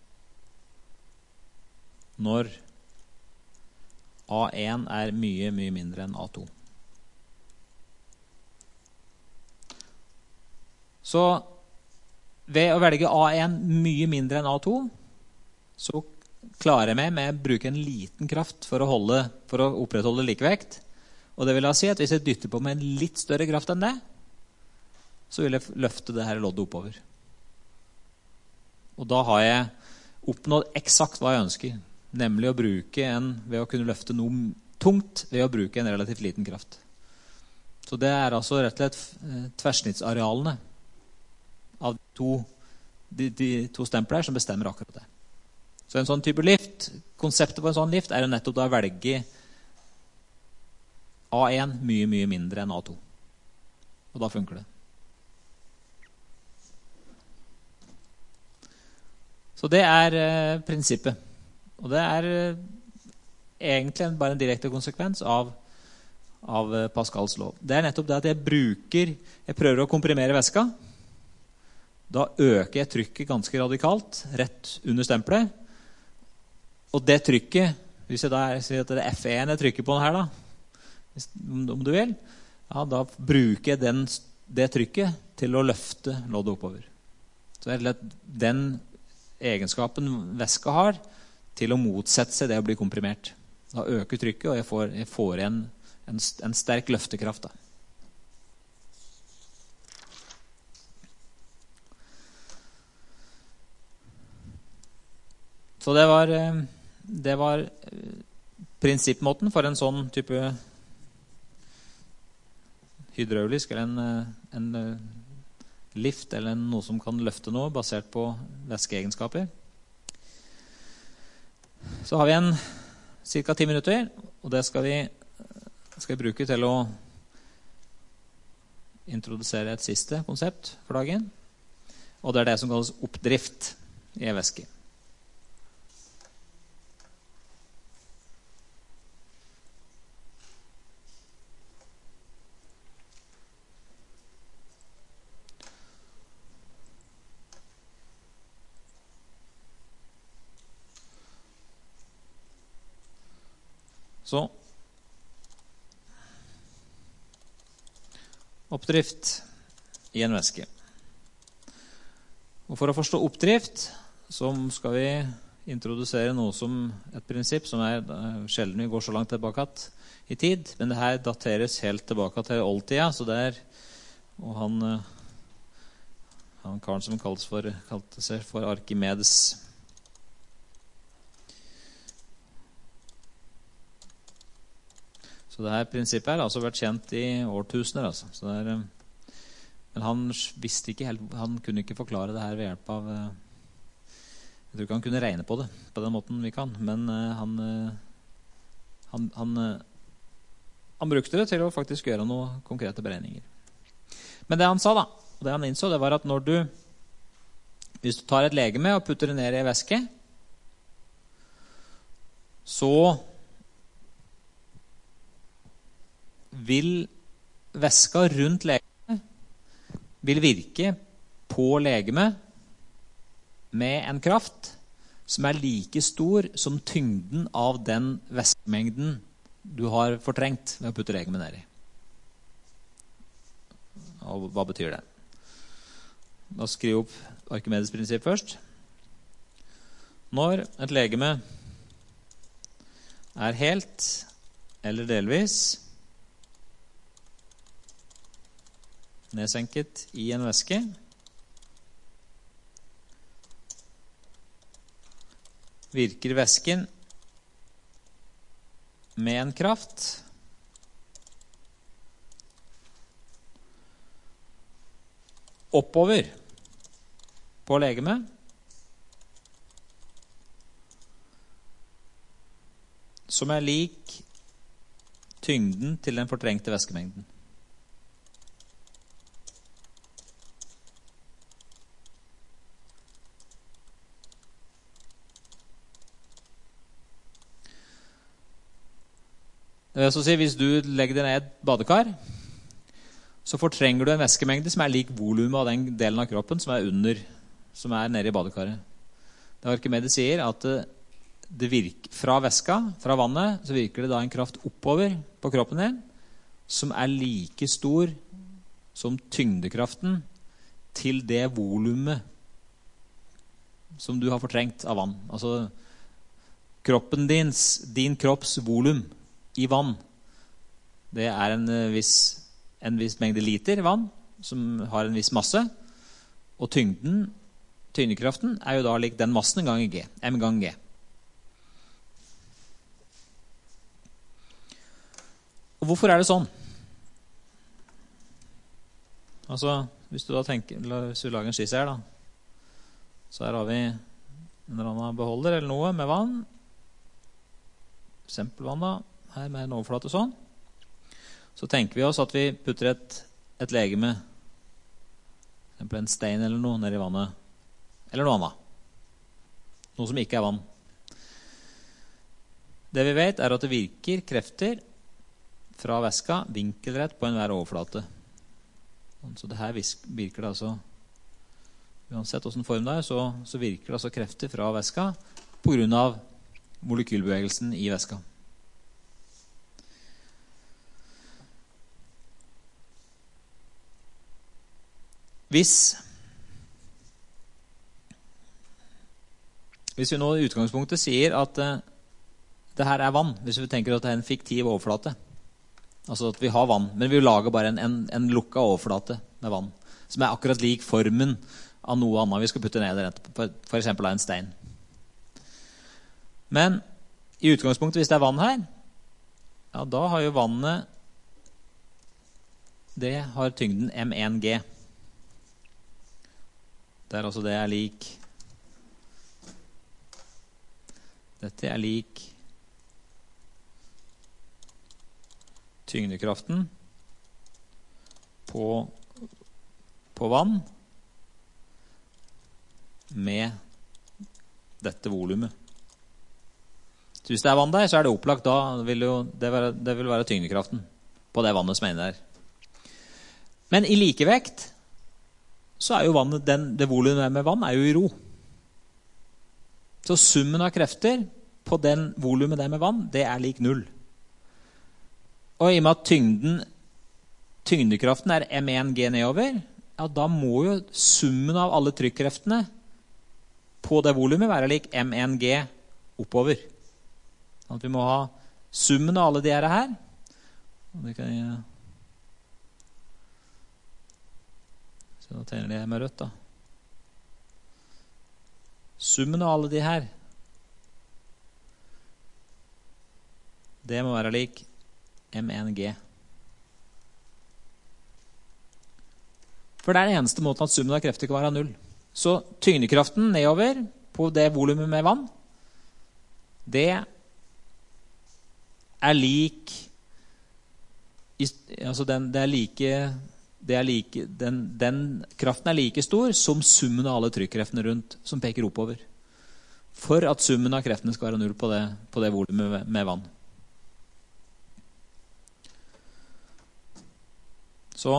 når A1 er mye mindre enn A2. Så ved å velge A1 mye mindre enn A2, så klarer jeg meg med å bruke en liten kraft for å opprettholde likevekt. Og det vil da si at hvis jeg dytter på med en litt større kraft enn det, så vil jeg løfte det her loddet oppover. Og da har jeg oppnådd eksakt hva jeg ønsker, nemlig å bruke ved å kunne løfte noe tungt ved å bruke en relativt liten kraft. Så det er altså rett og slett tverrsnittsarealene av de to stempler som bestemmer akkurat det. Så en sånn type lift, konseptet på en sånn lift er jo nettopp da å velge A1 mye mindre enn A2. Og da funker det. Så det er prinsippet. Og det er egentlig bare en direkte konsekvens av Pascals lov. Det er nettopp det at jeg prøver å komprimere væska. Da øker jeg trykket ganske radikalt, rett under stempelet. Og det trykket, hvis jeg da sier at det er F1 jeg trykker på den her da, om du vil, ja, da bruker jeg det trykket til å løfte loddet oppover. Så det er den egenskapen væska har til å motsette seg det å bli komprimert. Da øker trykket, og jeg får en sterk løftekraft da. Så det var prinsippmåten for en sånn type hydraulisk eller en lift eller noe som kan løfte noe basert på væskeegenskaper. Så har vi cirka 10 minutter, og det skal vi bruke til å introdusere et siste konsept for dagen, og det er det som kalles oppdrift i væske. Så oppdrift i en væske. Og for å forstå oppdrift så skal vi introdusere noe som et prinsipp som sjelden vi går så langt tilbake i tid, men det her dateres helt tilbake til oldtida, så det og han karen som kalte seg for Archimedes. Så det her prinsippet har altså vært kjent i årtusener. Altså. Så men han visste ikke helt, han kunne ikke forklare det her ved hjelp av jeg tror ikke han kunne regne på det på den måten vi kan, men han brukte det til å faktisk gjøre noen konkrete beregninger. Men det han sa da, og det han innså, det var at hvis du tar et legeme og putter det ned i væske, så vil væska rundt legemet vil virke på legemet med en kraft som er like stor som tyngden av den væskemengden du har fortrengt ved å putte legemet ned i. Og hva betyr det? Da skriver jeg opp Archimedes prinsipp først. Når et legeme er helt eller delvis nedsenket i en væske, virker væsken med en kraft oppover på legemet som er lik tyngden til den fortrengte væskemengden. Det vil altså si, hvis du legger det ned i et badekar, så fortrenger du en væskemengde som er lik volumet av den delen av kroppen som er under, som er nede i badekaret. Det Archimedes sier at det virker, fra væska, fra vannet, så virker det da en kraft oppover på kroppen din, som er like stor som tyngdekraften til det volumet som du har fortrengt av vann. Altså kroppen din kropps volum i vann, det er en viss mengde liter vann som har en viss masse, og tyngdekraften er jo da lik den massen ganger G, M ganger G. Og hvorfor er det sånn? Altså, hvis du da tenker, hvis du lager en skisse her da, så her har vi en eller annen beholder eller noe med vann, eksempelvann da, her med en overflate sånn. Så tenker vi oss at vi putter et legeme, for eksempel en stein eller noe, ned i vannet, eller noe annet. Noe som ikke er vann. Det vi vet er at det virker krefter fra væska vinkelrett på enhver overflate. Så det her virker det altså, uansett hvordan form det er, så virker det altså krefter fra væska på grunn av molekylbevegelsen i væska. Hvis vi nå i utgangspunktet sier at det her er vann, hvis vi tenker at det er en fiktiv overflate, altså at vi har vann, men vi lager bare en lukket overflate med vann, som er akkurat lik formen av noe annet vi skal putte ned der, for eksempel av en stein. Men i utgangspunktet, hvis det er vann her, ja, da har jo vannet, det har tyngden M1G. Der altså det er lik, dette er lik tyngdekraften på vann med dette volumet. Så hvis det er vann der, så er det opplagt, da vil det være tyngdekraften på det vannet som er inne der. Men i likevekt så er jo vannet, det volumet med vann er jo i ro. Så summen av krefter på den volumet der med vann, det er lik 0. Og i og med at tyngdekraften er M1G nedover, ja, da må jo summen av alle trykkreftene på det volumet være lik M1G oppover. Sånn at vi må ha summen av alle de her. Og det kan jeg... Så da tegner det med rødt da. Summen av alle de her, det må være lik M1G. For det er den eneste måten at summen av krefter kan være 0. Så tyngdekraften nedover på det volumet med vann, det er lik, altså den kraften er like stor som summen av alle trykkreftene rundt som peker oppover. For at summen av kreftene skal være 0 på det volumet med vann. Så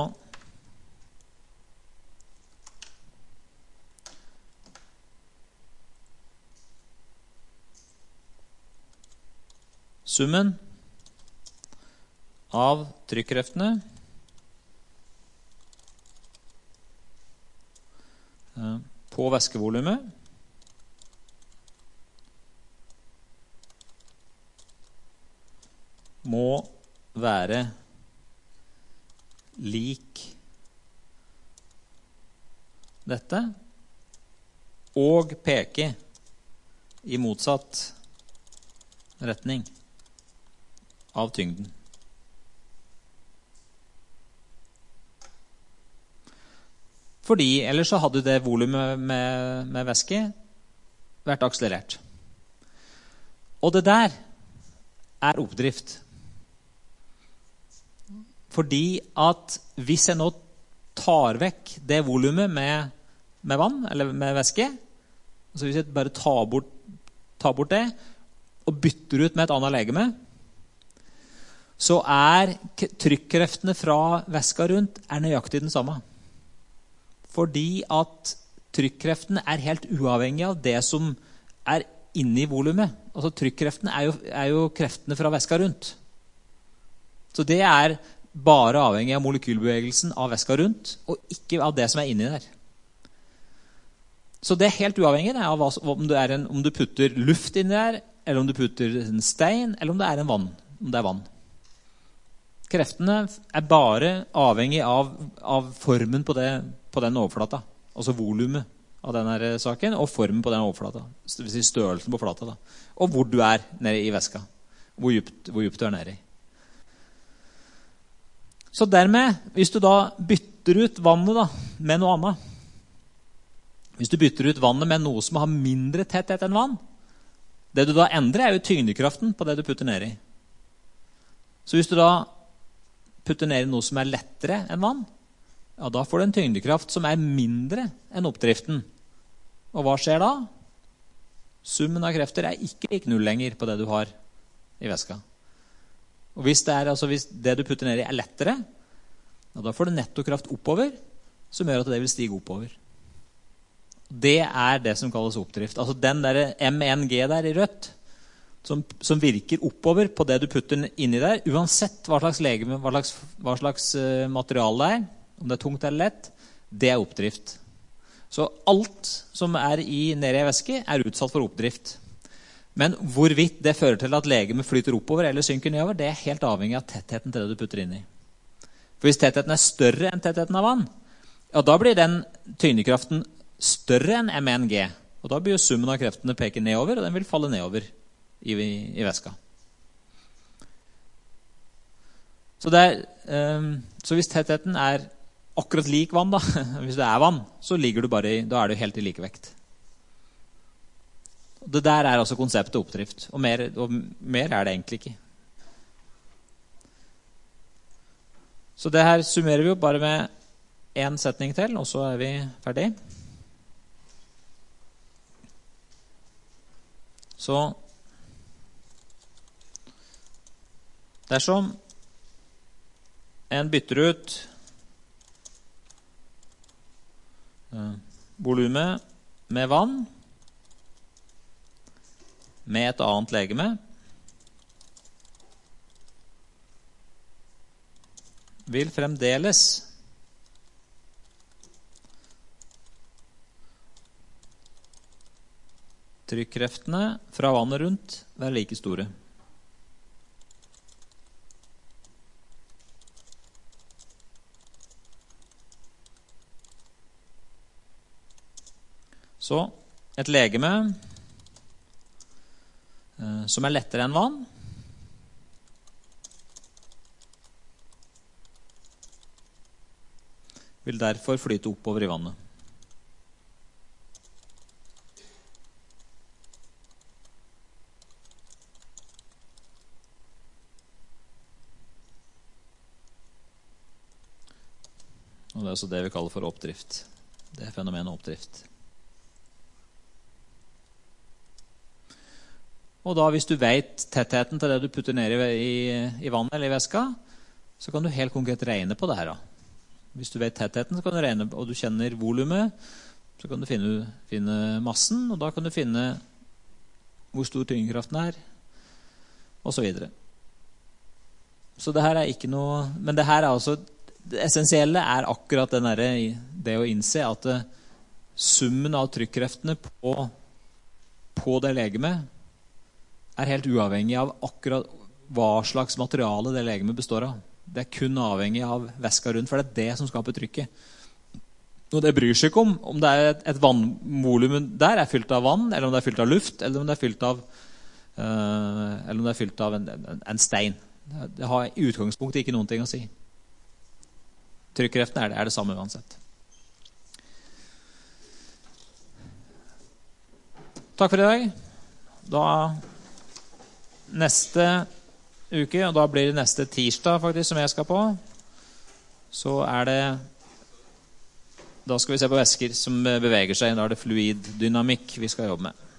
summen av trykkreftene på væskevolumet må være lik dette og peke i motsatt retning av tyngden. Fordi ellers så hadde det volumet med væske vært akselerert. Og det der er oppdrift. Fordi at hvis jeg nå tar vekk det volumet med vann, eller med væske, så hvis jeg bare tar bort det, og bytter ut med et annet legeme, så er trykkreftene fra væska rundt nøyaktig den samme. Fordi at trykkreftene er helt uavhengig av det som er inne i volumet. Altså trykkreftene er jo kreftene fra væska rundt. Så det er bare avhengig av molekylbevegelsen av væska rundt, og ikke av det som er inni der. Så det er helt uavhengig av om du putter luft inni der, eller om du putter en stein, eller om det er vann. Kreftene er bare avhengig av formen på den overflata, altså volumet av denne saken, og formen på den overflata, det vil si størrelsen på flata da. Og hvor du er nede i væska, hvor djupt du er nede i. Så dermed, hvis du da bytter ut vannet da, med noe annet, hvis du bytter ut vannet med noe som har mindre tetthet enn vann, det du da endrer er jo tyngdekraften på det du putter ned i. Så hvis du da putter ned i noe som er lettere enn vann, ja, da får du en tyngdekraft som er mindre enn oppdriften. Og hva skjer da? Summen av krefter er ikke lik null lenger på det du har i væska. Og hvis det du putter ned i er lettere, ja, da får du nettokraft oppover, som gjør at det vil stige oppover. Det er det som kalles oppdrift. Altså den der MNG der i rødt, som virker oppover på det du putter inni der, uansett hva slags legeme, hva slags materiale det er, om det er tungt eller lett, det er oppdrift. Så alt som er nede i væske er utsatt for oppdrift. Men hvorvidt det fører til at legemet flyter oppover eller synker nedover, det er helt avhengig av tettheten til det du putter inn i. For hvis tettheten er større enn tettheten av vann, ja, da blir den tyngdekraften større enn MNG. Og da blir jo summen av kreftene peke nedover, og den vil falle nedover i væska. Så hvis tettheten er akkurat lik vann, da, hvis det er vann, så da er du helt i likevekt. Det der er altså konseptet oppdrift, og mer er det egentlig ikke. Så det her summerer vi jo bare med en setning til, og så er vi ferdig. Så dersom en bytter ut volumet med vann med et annet legeme, vil fremdeles trykkreftene fra vannet rundt være like store. Så et legeme som er lettere enn vann, vil derfor flyte oppover i vannet. Og det er også det vi kaller for oppdrift. Det er fenomenet oppdrift. Og da hvis du vet tettheten til det du putter ned i vannet eller i væska, så kan du helt konkret regne på det her da. Hvis du vet tettheten, så kan du regne, og du kjenner volumet, så kan du finne massen, og da kan du finne hvor stor tyngdekraften er, og så videre. Så det her ikke noe, men det her altså, det essensielle akkurat det å innse at summen av trykkreftene på det legemet helt uavhengig av akkurat hva slags materiale det legemet består av. Det kun avhengig av væska rundt, for det det som skaper trykket. Og det bryr seg ikke om det et vannvolumen der fylt av vann, eller om det fylt av luft, eller om det fylt av en stein. Det har i utgangspunktet ikke noen ting å si. Trykkkreften det samme uansett. Takk for i dag. Da neste uke, og da blir det neste tirsdag faktisk som jeg skal på, så da skal vi se på væsker som beveger seg. Da det fluiddynamikk vi skal jobbe med.